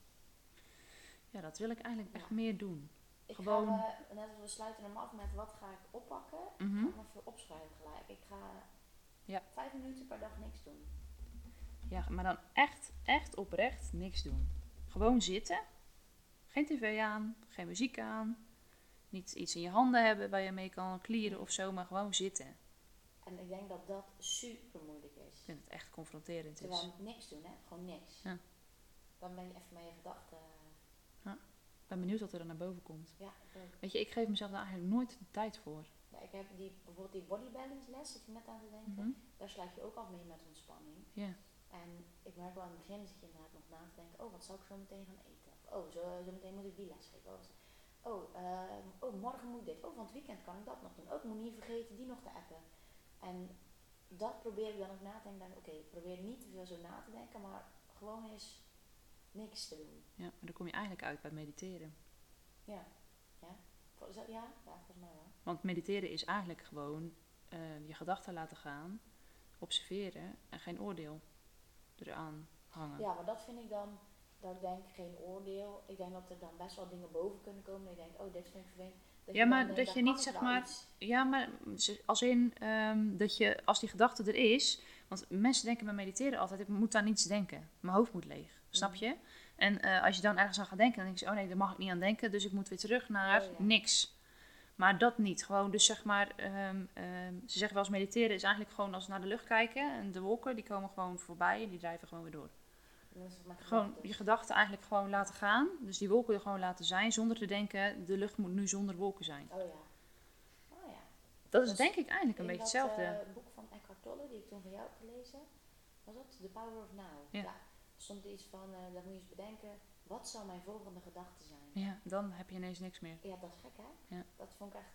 Ja, dat wil ik eigenlijk echt meer doen. Ik ga, net als we sluiten hem af met wat ga ik oppakken, ga ik even opschrijven gelijk. Ik ga 5 minuten per dag niks doen. Ja, maar dan echt oprecht niks doen. Gewoon zitten. Geen tv aan, geen muziek aan. Niet iets in je handen hebben waar je mee kan klieren of zo, maar gewoon zitten. En ik denk dat dat super moeilijk is. Ik vind het echt confronterend. Terwijl niks doen, hè? Gewoon niks. Ja. Dan ben je even met je gedachten. Ik ben benieuwd wat er dan naar boven komt. Ja, weet je, ik geef mezelf daar eigenlijk nooit de tijd voor. Ja, ik heb bijvoorbeeld die body balance les, zit je net aan te denken. Daar sluit je ook af mee met ontspanning. Ja. En ik merk wel aan het begin, zit je inderdaad nog na te denken, wat zal ik zo meteen gaan eten? Zo meteen moet ik die les geven. Morgen moet ik dit. Van het weekend kan ik dat nog doen. Ik moet niet vergeten die nog te appen. En dat probeer ik dan ook na te denken. Oké, ik probeer niet te veel zo na te denken, maar gewoon eens niks te doen. Ja, maar dan kom je eigenlijk uit bij mediteren. Ja, volgens mij wel. Want mediteren is eigenlijk gewoon je gedachten laten gaan, observeren en geen oordeel eraan hangen. Ja, maar dat vind ik dan, dat ik denk geen oordeel. Ik denk dat er dan best wel dingen boven kunnen komen. En ik denk, dit vind ik vervelend. Ja, maar dat je niet zeg maar. Ja, maar als in dat je, als die gedachte er is. Want mensen denken bij mediteren altijd, ik moet aan niets denken. Mijn hoofd moet leeg. Snap je? En als je dan ergens aan gaat denken, dan denk je, nee, daar mag ik niet aan denken. Dus ik moet weer terug naar niks. Maar dat niet. Gewoon, dus zeg maar, ze zeggen wel eens mediteren is eigenlijk gewoon als naar de lucht kijken. En de wolken, die komen gewoon voorbij en die drijven gewoon weer door. Gewoon je gedachten eigenlijk gewoon laten gaan. Dus die wolken er gewoon laten zijn. Zonder te denken, de lucht moet nu zonder wolken zijn. Oh ja. Dat is denk ik eigenlijk een beetje hetzelfde. In dat boek van Eckhart Tolle, die ik toen van jou heb gelezen, was dat The Power of Now. Ja. Er stond iets van, dat moet je eens bedenken, wat zou mijn volgende gedachte zijn? Ja, dan heb je ineens niks meer. Ja, dat is gek hè? Ja. Dat vond ik echt,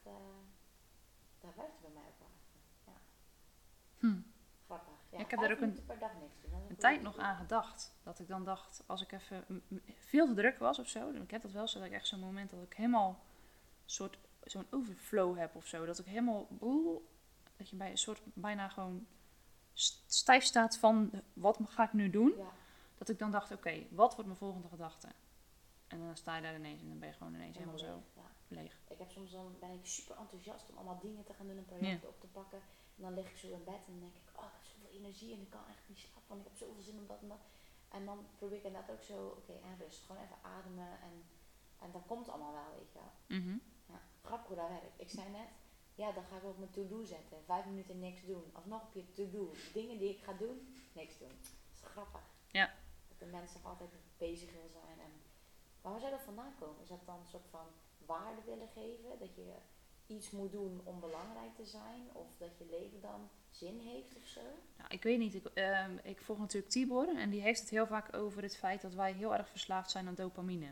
dat werkte bij mij ook wel echt. Ja. Grappig. Ja, ik heb daar ook per dag niks doen. Een tijd nog aan gedacht. Dat ik dan dacht, als ik even veel te druk was of zo. Ik heb dat wel zo, dat ik echt zo'n moment dat ik helemaal zo'n overflow heb of zo. Dat ik helemaal, dat je bij een soort bijna gewoon stijf staat van, wat ga ik nu doen? Ja. Dat ik dan dacht, oké, wat wordt mijn volgende gedachte? En dan sta je daar ineens en dan ben je gewoon ineens helemaal zo leeg. Ik heb soms dan ben ik super enthousiast om allemaal dingen te gaan doen en projecten op te pakken. En dan lig ik zo in bed en dan denk ik, ik heb zoveel energie en ik kan echt niet slapen, want ik heb zoveel zin om dat en dat. En dan probeer ik inderdaad ook zo, en rust. Gewoon even ademen en dat komt allemaal wel, weet je wel. Mhm. Ja, grappig hoe dat werkt. Ik zei net, ja, dan ga ik op mijn to-do zetten. 5 minuten niks doen. Alsnog op je to-do. Dingen die ik ga doen, niks doen. Dat is grappig. Ja. Dat de mensen toch altijd bezig wil zijn. En waar zou dat vandaan komen? Is dat dan een soort van waarde willen geven? Dat je iets moet doen om belangrijk te zijn? Of dat je leven dan zin heeft of zo? Nou, ik weet niet. Ik volg natuurlijk Tibor en die heeft het heel vaak over het feit dat wij heel erg verslaafd zijn aan dopamine.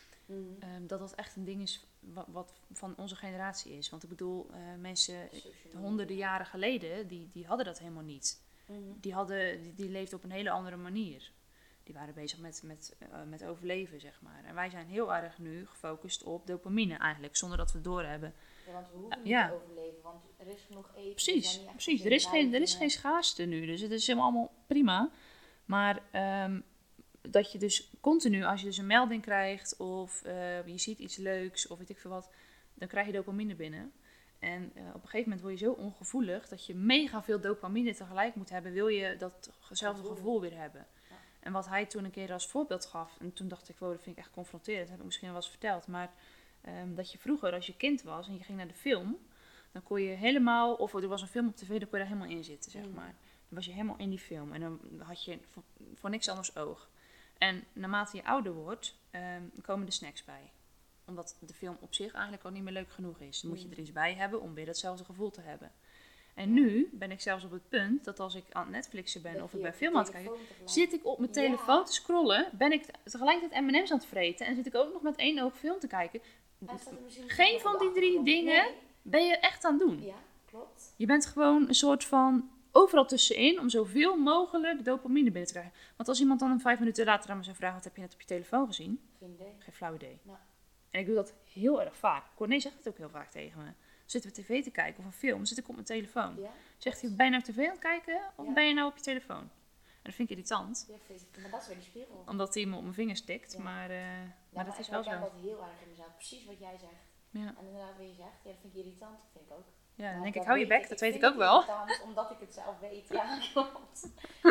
Dat echt een ding is wat van onze generatie is. Want ik bedoel, mensen honderden jaren geleden, die hadden dat helemaal niet. Die leefden op een hele andere manier. Die waren bezig met overleven, zeg maar. En wij zijn heel erg nu gefocust op dopamine eigenlijk, zonder dat we het doorhebben. Ja, want we hoeven niet te overleven, want er is genoeg eten. Precies. Er is geen schaarste nu, dus het is helemaal allemaal prima. Maar dat je dus continu, als je dus een melding krijgt of je ziet iets leuks of weet ik veel wat, dan krijg je dopamine binnen. En op een gegeven moment word je zo ongevoelig dat je mega veel dopamine tegelijk moet hebben, wil je datzelfde gevoel weer hebben. Ja. En wat hij toen een keer als voorbeeld gaf, en toen dacht ik, wow, dat vind ik echt confronterend, dat heb ik misschien wel eens verteld, maar dat je vroeger als je kind was en je ging naar de film, dan kon je helemaal, of er was een film op tv, dan kon je daar helemaal in zitten, zeg maar. Dan was je helemaal in die film en dan had je voor niks anders oog. En naarmate je ouder wordt, komen de snacks bij. Omdat de film op zich eigenlijk al niet meer leuk genoeg is. Dan moet je er iets bij hebben om weer datzelfde gevoel te hebben. En nu ben ik zelfs op het punt dat als ik aan het Netflixen ben of ik bij film aan het kijken, zit ik op mijn telefoon te scrollen, ben ik tegelijkertijd M&M's aan het vreten en zit ik ook nog met één oog film te kijken. Geen van die 3 dingen ben je echt aan het doen. Ja, klopt. Je bent gewoon een soort van overal tussenin om zoveel mogelijk dopamine binnen te krijgen. Want als iemand dan 5 minuten later aan me zou vragen, wat heb je net op je telefoon gezien? Geen flauw idee. Ja. En ik doe dat heel erg vaak. Corné zegt het ook heel vaak tegen me. Zitten we tv te kijken of een film, dan zit ik op mijn telefoon. Ja? Zegt hij, ben je nou tv aan het kijken of ben je nou op je telefoon? En dat vind ik irritant. Ja, maar dat is weer die spiegel. Omdat hij me op mijn vingers tikt, maar dat is wel zo. Ik heb dat heel erg in mezelf, precies wat jij zegt. Ja. En inderdaad wat je zegt, dat vind ik irritant, dat vind ik ook. Ja, dan denk ik, hou je bek, dat weet ik ook wel. Irritant, omdat ik het zelf weet, ja, klopt.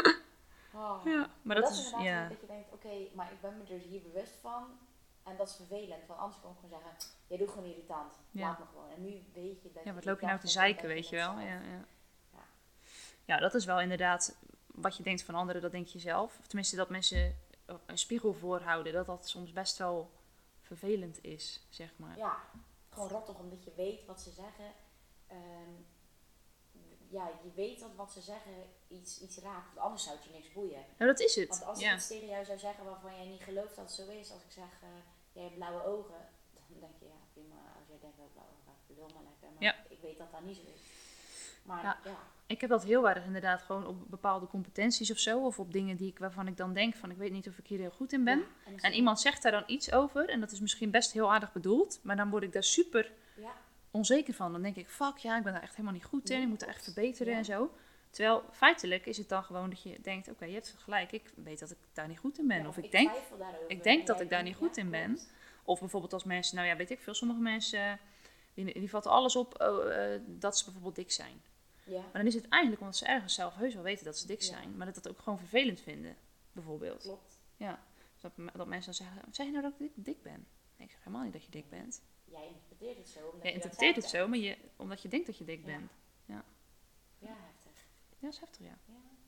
Ja, maar dat is inderdaad dat je denkt, maar ik ben me er hier bewust van. En dat is vervelend, want anders kan ik gewoon zeggen, jij doet gewoon irritant, laat me gewoon. En nu weet je dat wat loop je nou te zeiken, weet je wel. Ja, dat is wel inderdaad wat je denkt van anderen, dat denk je zelf. Of tenminste dat mensen een spiegel voorhouden, dat soms best wel vervelend is, zeg maar. Ja, gewoon rottig, omdat je weet wat ze zeggen. Je weet dat wat ze zeggen iets raakt, want anders zou het je niks boeien. Nou, dat is het. Want als ik iets tegen jou zou zeggen waarvan jij niet gelooft dat het zo is, als ik zeg, jij hebt blauwe ogen, dan denk je, ja prima, als jij denkt dat ik blauwe ogen heb, lul maar lekker. Maar ik weet dat dat niet zo is. Maar ik heb dat heel erg inderdaad gewoon op bepaalde competenties of zo, of op dingen waarvan ik dan denk van, ik weet niet of ik hier heel goed in ben. Ja, en iemand zegt daar dan iets over, en dat is misschien best heel aardig bedoeld, maar dan word ik daar super onzeker van. Dan denk ik, fuck ja, ik ben daar echt helemaal niet goed in, ik moet er echt verbeteren en zo. Terwijl feitelijk is het dan gewoon dat je denkt, oké, je hebt gelijk, ik weet dat ik daar niet goed in ben. Ja, of ik denk dat ik daar niet goed in ben. Of bijvoorbeeld als mensen, nou ja, weet ik veel, sommige mensen, die vatten alles op dat ze bijvoorbeeld dik zijn. Ja. Maar dan is het eigenlijk omdat ze ergens zelf heus wel weten dat ze dik zijn, maar dat ook gewoon vervelend vinden, bijvoorbeeld. Klopt. Ja, dat mensen dan zeggen, zeg je nou dat ik dik ben? Nee, ik zeg helemaal niet dat je dik bent. Jij interpreteert het zo. Jij interpreteert het zo, maar omdat je denkt dat je dik bent. Ja, heftig. Ja, dat is heftig, ja.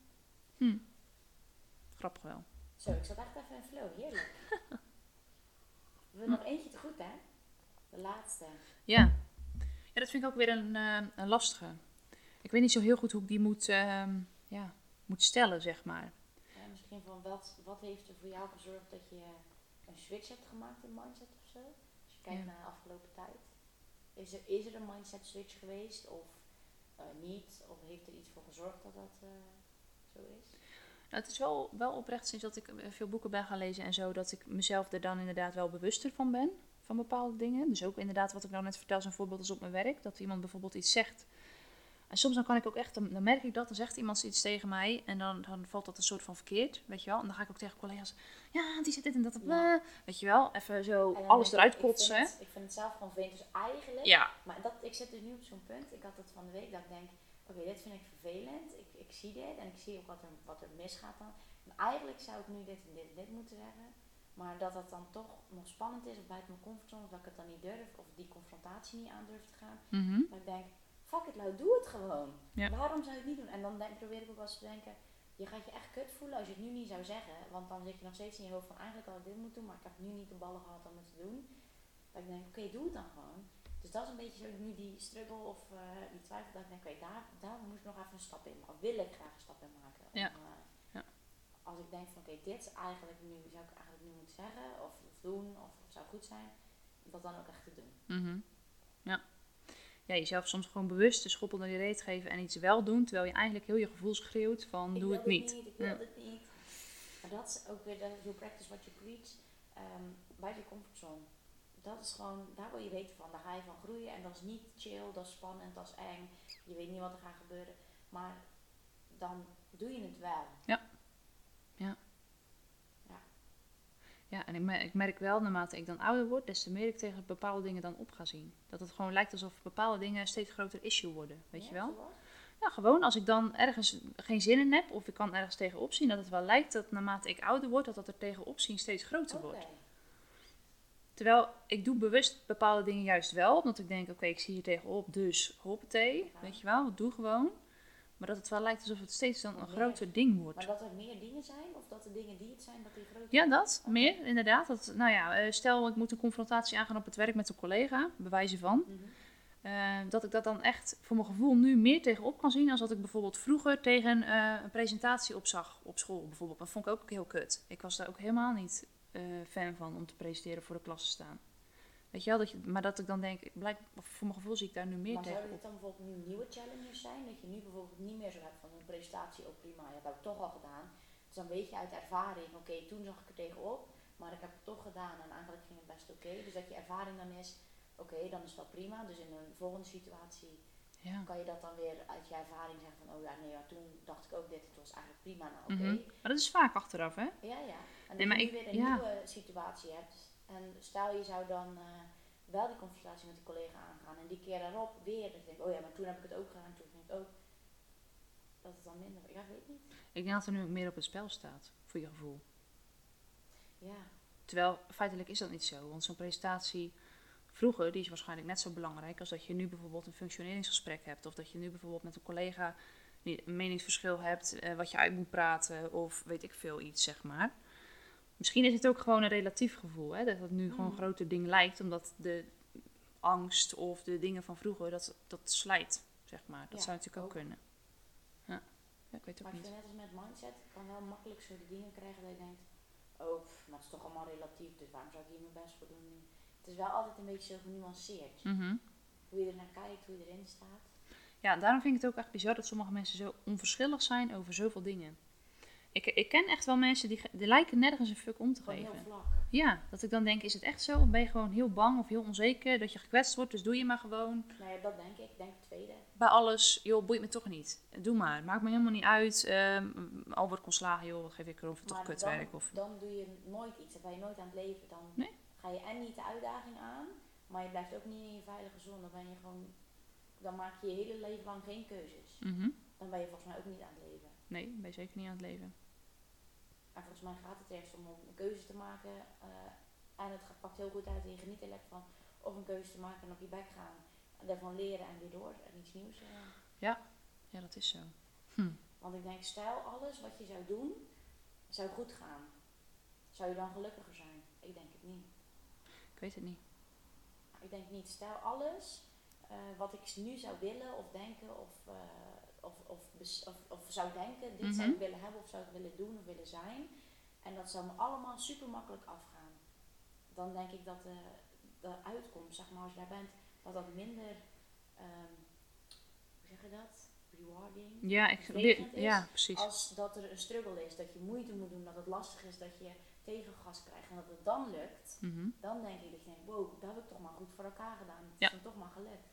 Grappig wel. Zo, ik zat echt even in flow. Heerlijk. We hebben nog eentje te goed, hè? De laatste. Ja, dat vind ik ook weer een lastige. Ik weet niet zo heel goed hoe ik die moet stellen, zeg maar. Ja, misschien van wat heeft er voor jou gezorgd dat je een switch hebt gemaakt in mindset of zo? Als je kijkt naar de afgelopen tijd. Is er een mindset switch geweest of niet? Of heeft er iets voor gezorgd dat dat zo is? Nou, het is wel oprecht sinds dat ik veel boeken ben gaan lezen en zo, dat ik mezelf er dan inderdaad wel bewuster van ben. Van bepaalde dingen. Dus ook inderdaad wat ik nou net vertel is een voorbeeld als op mijn werk. Dat iemand bijvoorbeeld iets zegt. En soms dan kan ik ook echt, dan merk ik dat, dan zegt iemand iets tegen mij en dan valt dat een soort van verkeerd, weet je wel. En dan ga ik ook tegen collega's, ja, die zit dit en dat, weet je wel. Even zo alles eruit kotsen. Ik vind het zelf gewoon vervelend, dus eigenlijk, maar ik zit dus nu op zo'n punt, ik had het van de week, dat ik denk, oké, dit vind ik vervelend, ik zie dit en ik zie ook wat er misgaat dan. En eigenlijk zou ik nu dit en dit en dit moeten zeggen. Maar dat het dan toch nog spannend is of buiten mijn comfortzone. Of dat ik het dan niet durf. Of die confrontatie niet aan durf te gaan. Mhm. Maar ik denk, fuck it, Lau, doe het gewoon. Ja. Waarom zou je het niet doen? En dan probeer ik ook wel eens te denken, je gaat je echt kut voelen als je het nu niet zou zeggen. Want dan zit je nog steeds in je hoofd van, eigenlijk had ik dit moeten doen, maar ik heb nu niet de ballen gehad om het te doen. Dat ik denk, oké, doe het dan gewoon. Dus dat is een beetje zo nu die struggle of die twijfel. Dat ik denk, oké, daar moet ik nog even een stap in. Of wil ik graag een stap in maken. Ja. Om, Ja. Als ik denk van, oké, dit is eigenlijk nu, zou ik eigenlijk nu moeten zeggen. Of doen, of zou goed zijn. Dat dan ook echt te doen. Mhm. Ja. Ja, jezelf soms gewoon bewust de schop onder je reet geven en iets wel doen, terwijl je eigenlijk heel je gevoel schreeuwt van doe het niet. Ik wil dit niet. Maar dat is ook weer, you practice what you preach. Buiten je comfortzone. Dat is gewoon, daar wil je weten van. Daar ga je van groeien. En dat is niet chill, dat is spannend, dat is eng. Je weet niet wat er gaat gebeuren. Maar dan doe je het wel. Ja. Ja, en ik merk wel, naarmate ik dan ouder word, des te meer ik tegen bepaalde dingen dan op ga zien. Dat het gewoon lijkt alsof bepaalde dingen een steeds groter issue worden, weet je wel? Zoals? Ja, gewoon als ik dan ergens geen zin in heb of ik kan ergens tegenop zien, dat het wel lijkt dat naarmate ik ouder word, dat er tegenop zien steeds groter wordt. Terwijl ik doe bewust bepaalde dingen juist wel, omdat ik denk, oké, ik zie hier tegenop, dus hoppatee, weet je wel, doe gewoon. Maar dat het wel lijkt alsof het steeds dan een groter ding wordt. Maar dat er meer dingen zijn, of dat de dingen die het zijn, dat die groter Ja, dat, meer, inderdaad. Dat, nou ja, stel ik moet een confrontatie aangaan op het werk met een collega, bewijzen van. Dat ik dat dan echt voor mijn gevoel nu meer tegenop kan zien, als dat ik bijvoorbeeld vroeger tegen een presentatie opzag op school bijvoorbeeld. Dat vond ik ook heel kut. Ik was daar ook helemaal niet fan van om te presenteren voor de klas te staan. Weet je wel, maar dat ik dan denk, voor mijn gevoel zie ik daar nu meer maar tegenop. zouden dit dan bijvoorbeeld nu nieuwe challenges zijn? Dat je nu bijvoorbeeld niet meer zo hebt van een presentatie ook prima, ja, dat heb ik toch al gedaan. Dus dan weet je uit ervaring, oké, toen zag ik er tegenop, maar ik heb het toch gedaan en eigenlijk ging het best oké. Dus dat je ervaring dan is, oké, dan is dat prima. Dus in een volgende situatie kan je dat dan weer uit je ervaring zeggen van, oh ja, nee, ja, toen dacht ik ook dit, het was eigenlijk prima, nou oké. Maar dat is vaak achteraf, hè? Ja. En als je nu weer een nieuwe situatie hebt en stel je zou dan wel die confrontatie met die collega aangaan en die keer daarop weer, dat je denkt, oh ja, maar toen heb ik het ook gedaan, toen vind ik ook dat het dan minder, ja, weet niet. Ik denk dat er nu meer op het spel staat, voor je gevoel. Ja. Terwijl, feitelijk is dat niet zo, want zo'n presentatie vroeger, die is waarschijnlijk net zo belangrijk als dat je nu bijvoorbeeld een functioneringsgesprek hebt, of dat je nu bijvoorbeeld met een collega een meningsverschil hebt, wat je uit moet praten, of weet ik veel iets, zeg maar. Misschien is het ook gewoon een relatief gevoel, hè? Dat het nu gewoon een groter ding lijkt, omdat de angst of de dingen van vroeger, dat slijt, zeg maar. Dat zou natuurlijk ook kunnen. Ja, ik weet het ook niet. Maar net als met mindset, kan wel makkelijk zo die dingen krijgen dat je denkt, oh, maar het is toch allemaal relatief, dus waarom zou ik hier mijn best voor doen? Het is wel altijd een beetje zo genuanceerd. Hoe je er naar kijkt, hoe je erin staat. Ja, daarom vind ik het ook echt bizar dat sommige mensen zo onverschillig zijn over zoveel dingen. Ik ken echt wel mensen die lijken nergens een fuck om te Gewoon geven. heel vlak. Ja, dat ik dan denk, is het echt zo? Of ben je gewoon heel bang of heel onzeker dat je gekwetst wordt, dus doe je maar gewoon. Nou ja, dat denk ik. Ik denk het tweede. Bij alles, joh, boeit me toch niet. Doe maar, maakt me helemaal niet uit. Al word ik ontslagen, joh, wat geef ik erover, toch kutwerk. Dan doe je nooit iets, dan ben je nooit aan het leven. Dan ga je en niet de uitdaging aan, maar je blijft ook niet in je veilige zone. Dan maak je je hele leven lang geen keuzes. Dan ben je volgens mij ook niet aan het leven. Nee, ben je zeker niet aan het leven. En volgens mij gaat het eerst om een keuze te maken. En het pakt heel goed uit en je geniet er lekker van. Of een keuze te maken en op je bek gaan. En daarvan leren en weer door. En iets nieuws. Ja, dat is zo. Want ik denk, stel alles wat je zou doen, zou goed gaan. Zou je dan gelukkiger zijn? Ik denk het niet. Ik weet het niet. Ik denk niet. Stel alles wat ik nu zou willen of denken of zou denken, dit zou ik willen hebben of zou ik willen doen of willen zijn. En dat zou me allemaal super makkelijk afgaan. Dan denk ik dat de uitkomst, zeg maar, als je daar bent, dat minder, hoe zeg je dat? Rewarding. Ja, precies. Als dat er een struggle is, dat je moeite moet doen, dat het lastig is, dat je tegengas krijgt en dat het dan lukt, dan denk ik dat je denkt, wow, dat heb ik toch maar goed voor elkaar gedaan. Het is dan toch maar gelukt.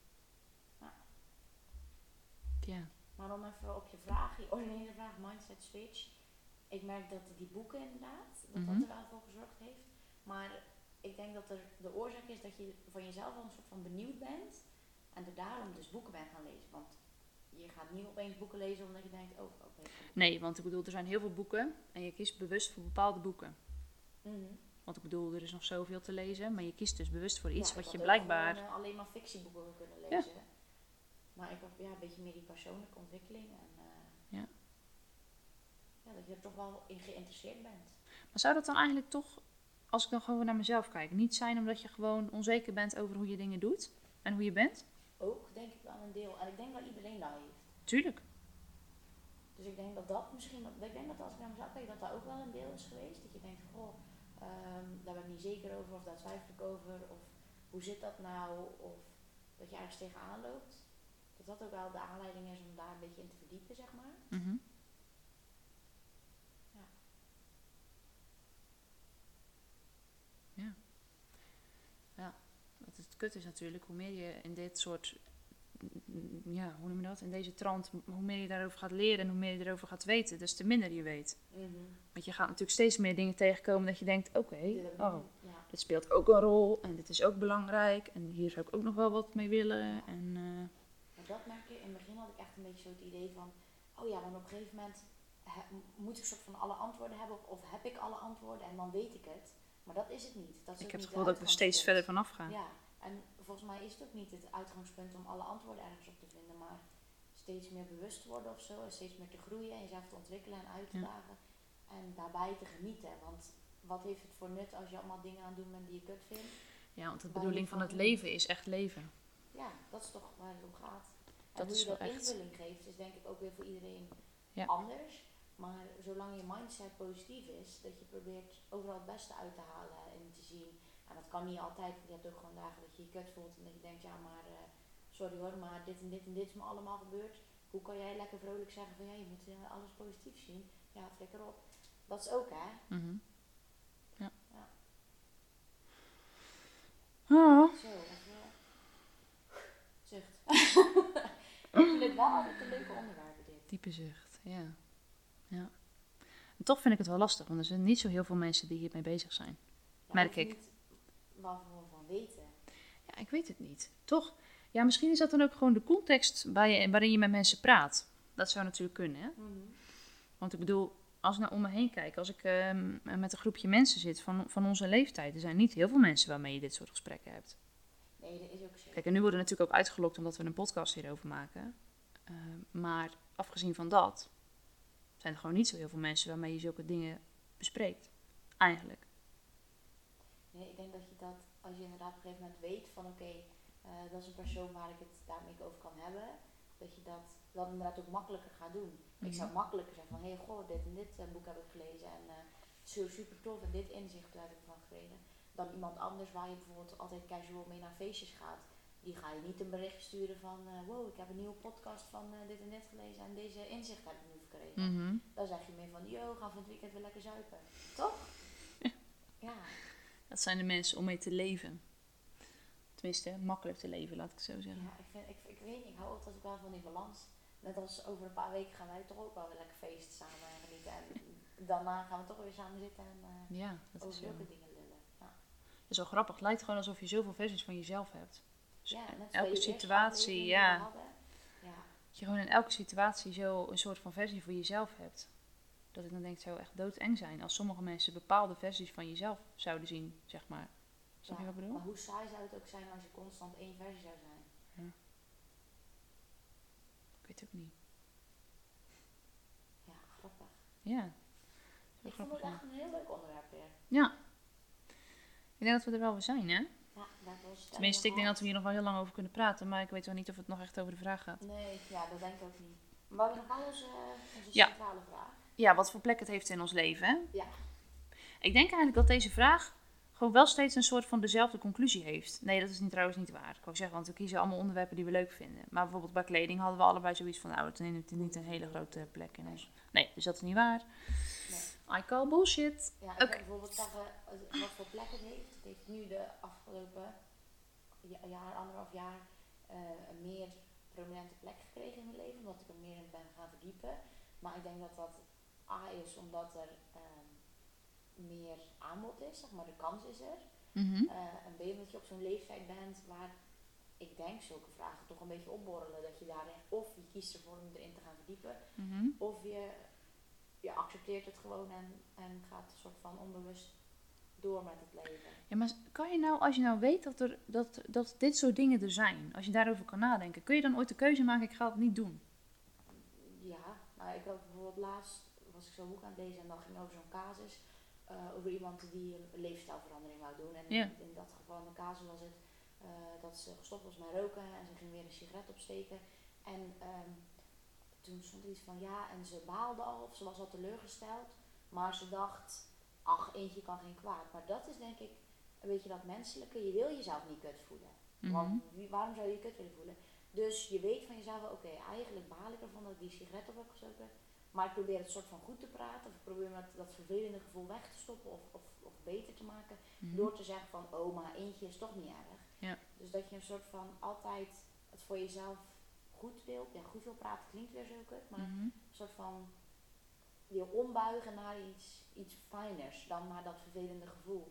Ja. Maar om even op je vraag, je originele vraag, mindset switch. Ik merk dat die boeken inderdaad, dat er wel voor gezorgd heeft. Maar ik denk dat de oorzaak is dat je van jezelf al een soort van benieuwd bent. En er daarom dus boeken bent gaan lezen. Want je gaat niet opeens boeken lezen omdat je denkt, oh, oké. Nee, want ik bedoel, er zijn heel veel boeken en je kiest bewust voor bepaalde boeken. Mhm. Want ik bedoel, er is nog zoveel te lezen, maar je kiest dus bewust voor iets Ja, wat je ik had ook blijkbaar... gewoon, alleen maar fictieboeken kunnen lezen. Maar ik had een beetje meer die persoonlijke ontwikkeling. En dat je er toch wel in geïnteresseerd bent. Maar zou dat dan eigenlijk toch, als ik dan gewoon naar mezelf kijk, niet zijn omdat je gewoon onzeker bent over hoe je dingen doet en hoe je bent? Ook, denk ik wel een deel. En ik denk dat iedereen dat heeft. Tuurlijk. Dus ik denk dat misschien, ik denk dat als ik naar mezelf kijk, dat ook wel een deel is geweest. Dat je denkt, goh, daar ben ik niet zeker over, of daar twijfel ik over, of hoe zit dat nou, of dat je ergens tegenaan loopt. Dat dat ook wel de aanleiding is om daar een beetje in te verdiepen, zeg maar. Mhm. Wat het kut is natuurlijk, hoe meer je in dit soort, hoe noem je dat, in deze trant, hoe meer je daarover gaat leren en hoe meer je erover gaat weten, des te minder je weet. Want je gaat natuurlijk steeds meer dingen tegenkomen dat je denkt, oké, dit speelt ook een rol en dit is ook belangrijk en hier zou ik ook nog wel wat mee willen. En, Maar dat merk je, in het begin had ik echt een beetje zo het idee van, oh ja, want op een gegeven moment moet ik een soort van alle antwoorden hebben, of heb ik alle antwoorden en dan weet ik het. Maar dat is het niet. Dat is ik ook heb niet het gevoel dat ik er steeds verder vanaf ga. Ja, en volgens mij is het ook niet het uitgangspunt om alle antwoorden ergens op te vinden, maar steeds meer bewust te worden of zo, en steeds meer te groeien en jezelf te ontwikkelen en uit te dagen en daarbij te genieten. Want wat heeft het voor nut als je allemaal dingen aan het doen bent die je kut vindt? Ja, want de bedoeling van het leven is echt leven. Ja, dat is toch waar het om gaat. En Dat hoe is je dat wel echt invulling geeft, is denk ik ook weer voor iedereen anders. Maar zolang je mindset positief is, dat je probeert overal het beste uit te halen en te zien. En dat kan niet altijd, want je hebt ook gewoon dagen dat je je kut voelt en dat je denkt, ja maar sorry hoor, maar dit en dit en dit is me allemaal gebeurd. Hoe kan jij lekker vrolijk zeggen van ja, je moet alles positief zien. Ja, flikker op. Dat is ook hè. Mm-hmm. Ja. Zo, even zucht. Ik vind het wel altijd een leuke onderwerp dit. Diepe zucht, ja. En toch vind ik het wel lastig, want er zijn niet zo heel veel mensen die hiermee bezig zijn. Ja, merk ik. Niet waarvan we van weten. Ja, ik weet het niet. Toch? Ja, misschien is dat dan ook gewoon de context waarin je met mensen praat. Dat zou natuurlijk kunnen, hè? Mm-hmm. Want ik bedoel, als ik naar om me heen kijk, als ik met een groepje mensen zit van onze leeftijd, er zijn niet heel veel mensen waarmee je dit soort gesprekken hebt. Nee, dat is ook zo. Kijk, en nu worden we natuurlijk ook uitgelokt omdat we een podcast hierover maken. Maar afgezien van dat, zijn er gewoon niet zo heel veel mensen waarmee je zulke dingen bespreekt. Eigenlijk. Nee, ik denk dat je dat, als je inderdaad op een gegeven moment weet van oké, dat is een persoon waar ik het daarmee over kan hebben, dat je dat dan inderdaad ook makkelijker gaat doen. Mm-hmm. Ik zou makkelijker zeggen van hé, goh, dit en dit boek heb ik gelezen en het is zo super tof en dit inzicht heb ik ervan gekregen. Dan iemand anders waar je bijvoorbeeld altijd casual mee naar feestjes gaat, die ga je niet een berichtje sturen van wow, ik heb een nieuwe podcast van dit en dit gelezen en deze inzicht heb ik nu verkregen. Mm-hmm. Dan zeg je meer van yo, gaan we van het weekend weer lekker zuipen. Toch? Ja. Dat zijn de mensen om mee te leven. Tenminste, makkelijk te leven, laat ik het zo zeggen. Ja, ik weet niet, ik hou altijd ook wel van die balans. Net als over een paar weken gaan wij toch ook wel weer lekker feest samen genieten. En daarna gaan we toch weer samen zitten en over zulke dingen lullen. Ja. Dat is wel grappig. Het lijkt gewoon alsof je zoveel versies van jezelf hebt. Dus ja, net elke situatie, ja. Dat je gewoon in elke situatie zo een soort van versie voor jezelf hebt. Dat ik dan denk, het zou echt doodeng zijn als sommige mensen bepaalde versies van jezelf zouden zien, zeg maar. Snap je wat ik bedoel? Maar hoe saai zou het ook zijn als je constant één versie zou zijn? Ja. Ik weet het ook niet. Ja, grappig. Ja. Ik vond het echt een heel leuk onderwerp weer. Ja. Ik denk dat we er wel weer zijn, hè? Ja, dat was tenminste, ik denk dat we hier nog wel heel lang over kunnen praten, maar ik weet wel niet of het nog echt over de vraag gaat. Nee, ja, dat denk ik ook niet. Maar we hebben nog wel onze centrale vraag. Ja, wat voor plek het heeft in ons leven, hè? Ja. Ik denk eigenlijk dat deze vraag gewoon wel steeds een soort van dezelfde conclusie heeft. Nee, dat is trouwens niet waar. Ik wou zeggen, want we kiezen allemaal onderwerpen die we leuk vinden. Maar bijvoorbeeld bij kleding hadden we allebei zoiets van, nou, het is niet een hele grote plek in ons. Nee, dus dat is niet waar. Nee. I call bullshit. Ja, ik kan bijvoorbeeld zeggen wat voor plek het heeft. Het heeft nu de afgelopen anderhalf jaar een meer prominente plek gekregen in mijn leven. Omdat ik er meer in ben gaan verdiepen. Maar ik denk dat dat A is omdat er meer aanbod is, zeg maar de kans is er. Mm-hmm. En B omdat je op zo'n leeftijd bent waar ik denk zulke vragen toch een beetje opborrelen. Dat je daar echt, of je kiest ervoor om erin te gaan verdiepen, of je accepteert het gewoon en gaat een soort van onbewust door met het leven. Ja, maar kan je nou, als je nou weet dat dit soort dingen er zijn, als je daarover kan nadenken, kun je dan ooit de keuze maken, ik ga het niet doen? Ja, nou ik had bijvoorbeeld laatst, was ik zo'n boek aan het lezen en dan ging over zo'n casus. Over iemand die een leefstijlverandering wou doen. En in dat geval, in de casus was het dat ze gestopt was met roken en ze ging weer een sigaret opsteken. En toen stond er iets van ja, en ze baalde al, of ze was al teleurgesteld. Maar ze dacht, ach, eentje kan geen kwaad. Maar dat is denk ik een beetje dat menselijke. Je wil jezelf niet kut voelen. Want waarom zou je je kut willen voelen? Dus je weet van jezelf wel, oké, eigenlijk baal ik ervan dat ik die sigaret op heb gestoken. Maar ik probeer het soort van goed te praten. Of ik probeer met dat vervelende gevoel weg te stoppen of beter te maken. Door te zeggen van, oh, maar eentje is toch niet erg. Ja. Dus dat je een soort van altijd het voor jezelf goed wil. Ja, goed wil praten klinkt weer zo kut. Maar een soort van wil ombuigen naar iets fijners dan naar dat vervelende gevoel.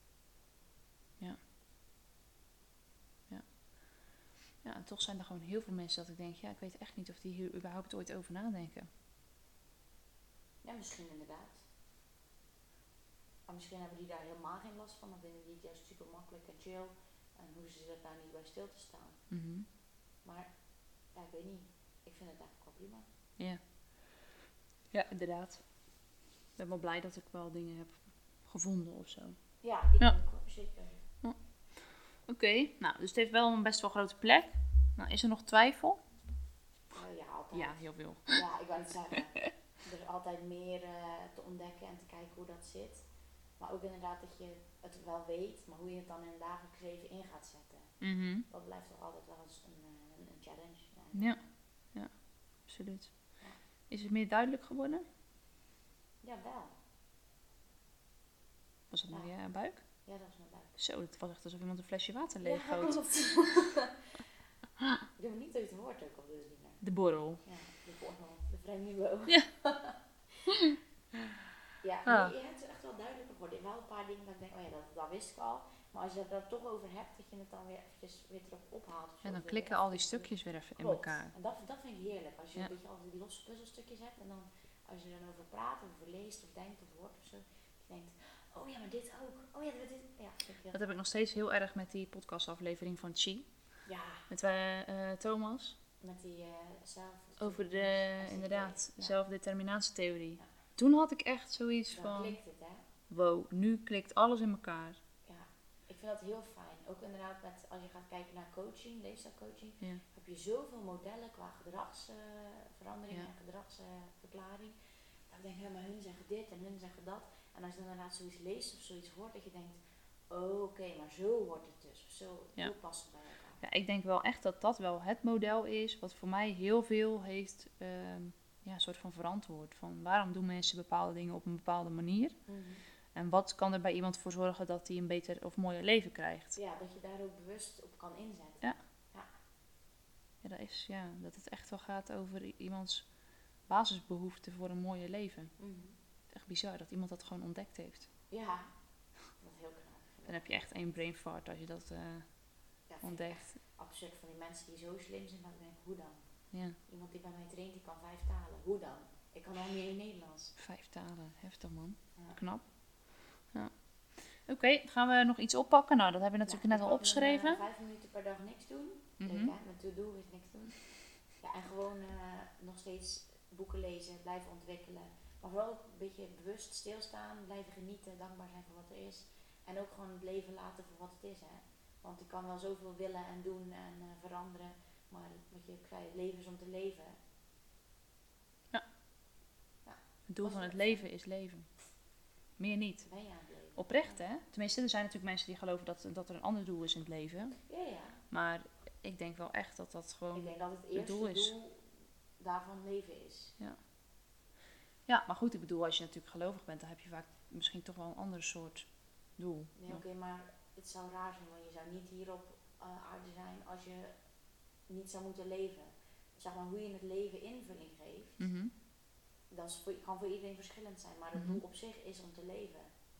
Ja, en toch zijn er gewoon heel veel mensen dat ik denk, ja, ik weet echt niet of die hier überhaupt ooit over nadenken. Ja, misschien inderdaad. Maar misschien hebben die daar helemaal geen last van. Dan vinden die het juist super makkelijk en chill. En hoeven ze er daar niet bij stil te staan. Maar, ja, ik weet niet. Ik vind het eigenlijk wel prima. Ja. Ja, inderdaad. Ik ben wel blij dat ik wel dingen heb gevonden of zo. Ja, ik ook zeker. Oké, nou, dus het heeft wel een best wel grote plek. Nou, is er nog twijfel? Ja, altijd. Ja, heel veel. Ja, ik wou het zeggen. Er is altijd meer te ontdekken en te kijken hoe dat zit. Maar ook inderdaad dat je het wel weet, maar hoe je het dan in het dagelijks leven in gaat zetten. Dat blijft toch altijd wel eens een challenge. Ja, absoluut. Ja. Is het meer duidelijk geworden? Ja, wel. Was dat nou je buik? Ja, dat was mijn buik. Zo, het was echt alsof iemand een flesje water leeggoot. Ja, klopt. Ik heb niet uit het woord ook op deze dingen. De borrel. Ja, de borrel. De vreemdniveau. Ja. Ja, nee, het is echt wel duidelijker geworden. Wel een paar dingen dat ik denk, oh ja, dat wist ik al. Maar als je het er toch over hebt, dat je het dan weer eventjes weer terug ophaalt. Ja, dan klikken al die stukjes weer even in elkaar. En dat vind ik heerlijk. Als je een beetje altijd die losse puzzelstukjes hebt. En dan als je er dan over praat, of over leest, of denkt, of hoort of zo. Je denkt, oh ja, maar dit ook. Oh ja, dit. Ja, dat heb ik nog steeds heel erg met die podcastaflevering van Chi. Ja. Met Thomas. Met die over de zelfdeterminatietheorie. Ja. Toen had ik echt zoiets dan van... klikt het, hè? Wow, nu klikt alles in elkaar. Ja, ik vind dat heel fijn. Ook inderdaad als je gaat kijken naar coaching, leefstijlcoaching, heb je zoveel modellen qua gedragsverandering en gedragsverklaring. Dan denk ik, maar hun zeggen dit en hun zeggen dat. En als je dan inderdaad zoiets leest of zoiets hoort, dat je denkt, oh, oké, maar zo wordt het dus. Of zo past het bij elkaar. Ja, ik denk wel echt dat dat wel het model is wat voor mij heel veel heeft een soort van verantwoord. Van waarom doen mensen bepaalde dingen op een bepaalde manier? En wat kan er bij iemand voor zorgen dat hij een beter of mooier leven krijgt? Ja, dat je daar ook bewust op kan inzetten. Ja, dat het echt wel gaat over iemands basisbehoeften voor een mooier leven. Echt bizar dat iemand dat gewoon ontdekt heeft. Ja, dat is heel knap. Dan heb je echt één brain fart als je dat ontdekt. Absurd van die mensen die zo slim zijn, dat ik denk, hoe dan? Ja. Iemand die bij mij traint, die kan 5 talen. Hoe dan? Ik kan al meer in Nederlands. 5 talen, heftig man. Ja. Knap. Ja. Oké, gaan we nog iets oppakken? Nou, dat hebben we natuurlijk net al opgeschreven. 5 minuten per dag niks doen. Leuk hè, met to-do is niks doen. Ja, en gewoon nog steeds boeken lezen, blijven ontwikkelen. Maar vooral ook een beetje bewust stilstaan, blijven genieten, dankbaar zijn voor wat er is. En ook gewoon het leven laten voor wat het is, hè. Want ik kan wel zoveel willen en doen en veranderen. Maar wat je zei, het leven is om te leven. Ja. Het doel van het leven is leven. Meer niet. Ben je aan het leven? Oprecht, hè? Tenminste, er zijn natuurlijk mensen die geloven dat er een ander doel is in het leven. Ja. Maar ik denk wel echt dat dat gewoon ik denk dat het eerste doel daarvan leven is. Ja, maar goed, ik bedoel, als je natuurlijk gelovig bent, dan heb je vaak misschien toch wel een ander soort doel. Nee, oké, maar het zou raar zijn, want je zou niet hier op aarde zijn als je niet zou moeten leven. Zeg maar, hoe je het leven invulling geeft, dat kan voor iedereen verschillend zijn, maar het doel op zich is om te leven.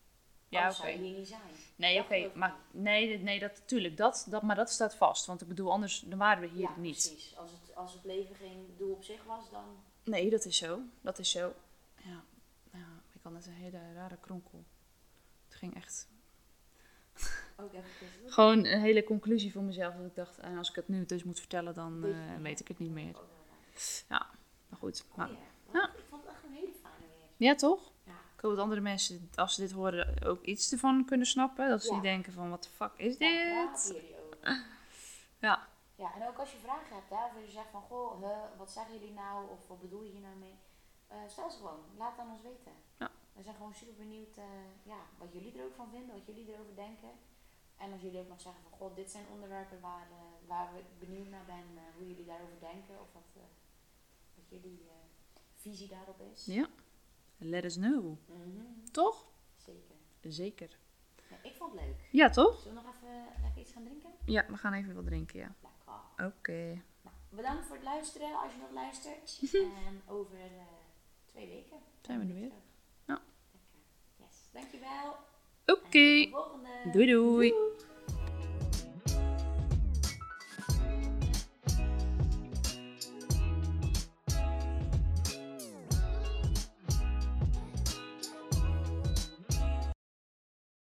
Ja, Anders oké. zou je hier niet zijn. Nee, Dat oké. geloof ik Maar niet. nee, dat tuurlijk. Maar dat staat vast. Want ik bedoel, anders dan waren we hier Ja, niet. precies. Als het leven geen doel op zich was, dan... Nee, dat is zo. Dat is zo. Ja, ik had net een hele rare kronkel. Het ging echt... Ook even kiezen. Gewoon een hele conclusie voor mezelf. Dat ik dacht, en als ik het nu dus moet vertellen, dan weet ik het niet meer. Ja, maar goed. Maar, Ja. Ik vond het echt een hele fijne weer. ja, toch? Ja. Ik hoop dat andere mensen, als ze dit horen, ook iets ervan kunnen snappen. Dat ze niet denken van, wat de fuck is Waar dit? praten jullie over? Ja. Ja, en ook als je vragen hebt, hè, of je zegt van, goh, wat zeggen jullie nou? Of wat bedoel je hier nou mee? Stel ze gewoon, laat het aan ons weten. Ja. We zijn gewoon super benieuwd wat jullie er ook van vinden, wat jullie erover denken. En als jullie ook nog zeggen van, god, dit zijn onderwerpen waar we benieuwd naar zijn, hoe jullie daarover denken. Of wat jullie visie daarop is. Ja. Let us know. Mhm. Toch? Zeker. Zeker. Ja, ik vond het leuk. Ja, toch? Zullen we nog even lekker iets gaan drinken? Ja, we gaan even wat drinken, ja. Lekker. Oké. Nou, bedankt voor het luisteren, als je nog luistert. En over 2 weken Zijn we er weer? terug. Ja. Lekker. Yes. Dankjewel. Oké. En tot de volgende. Doei doei.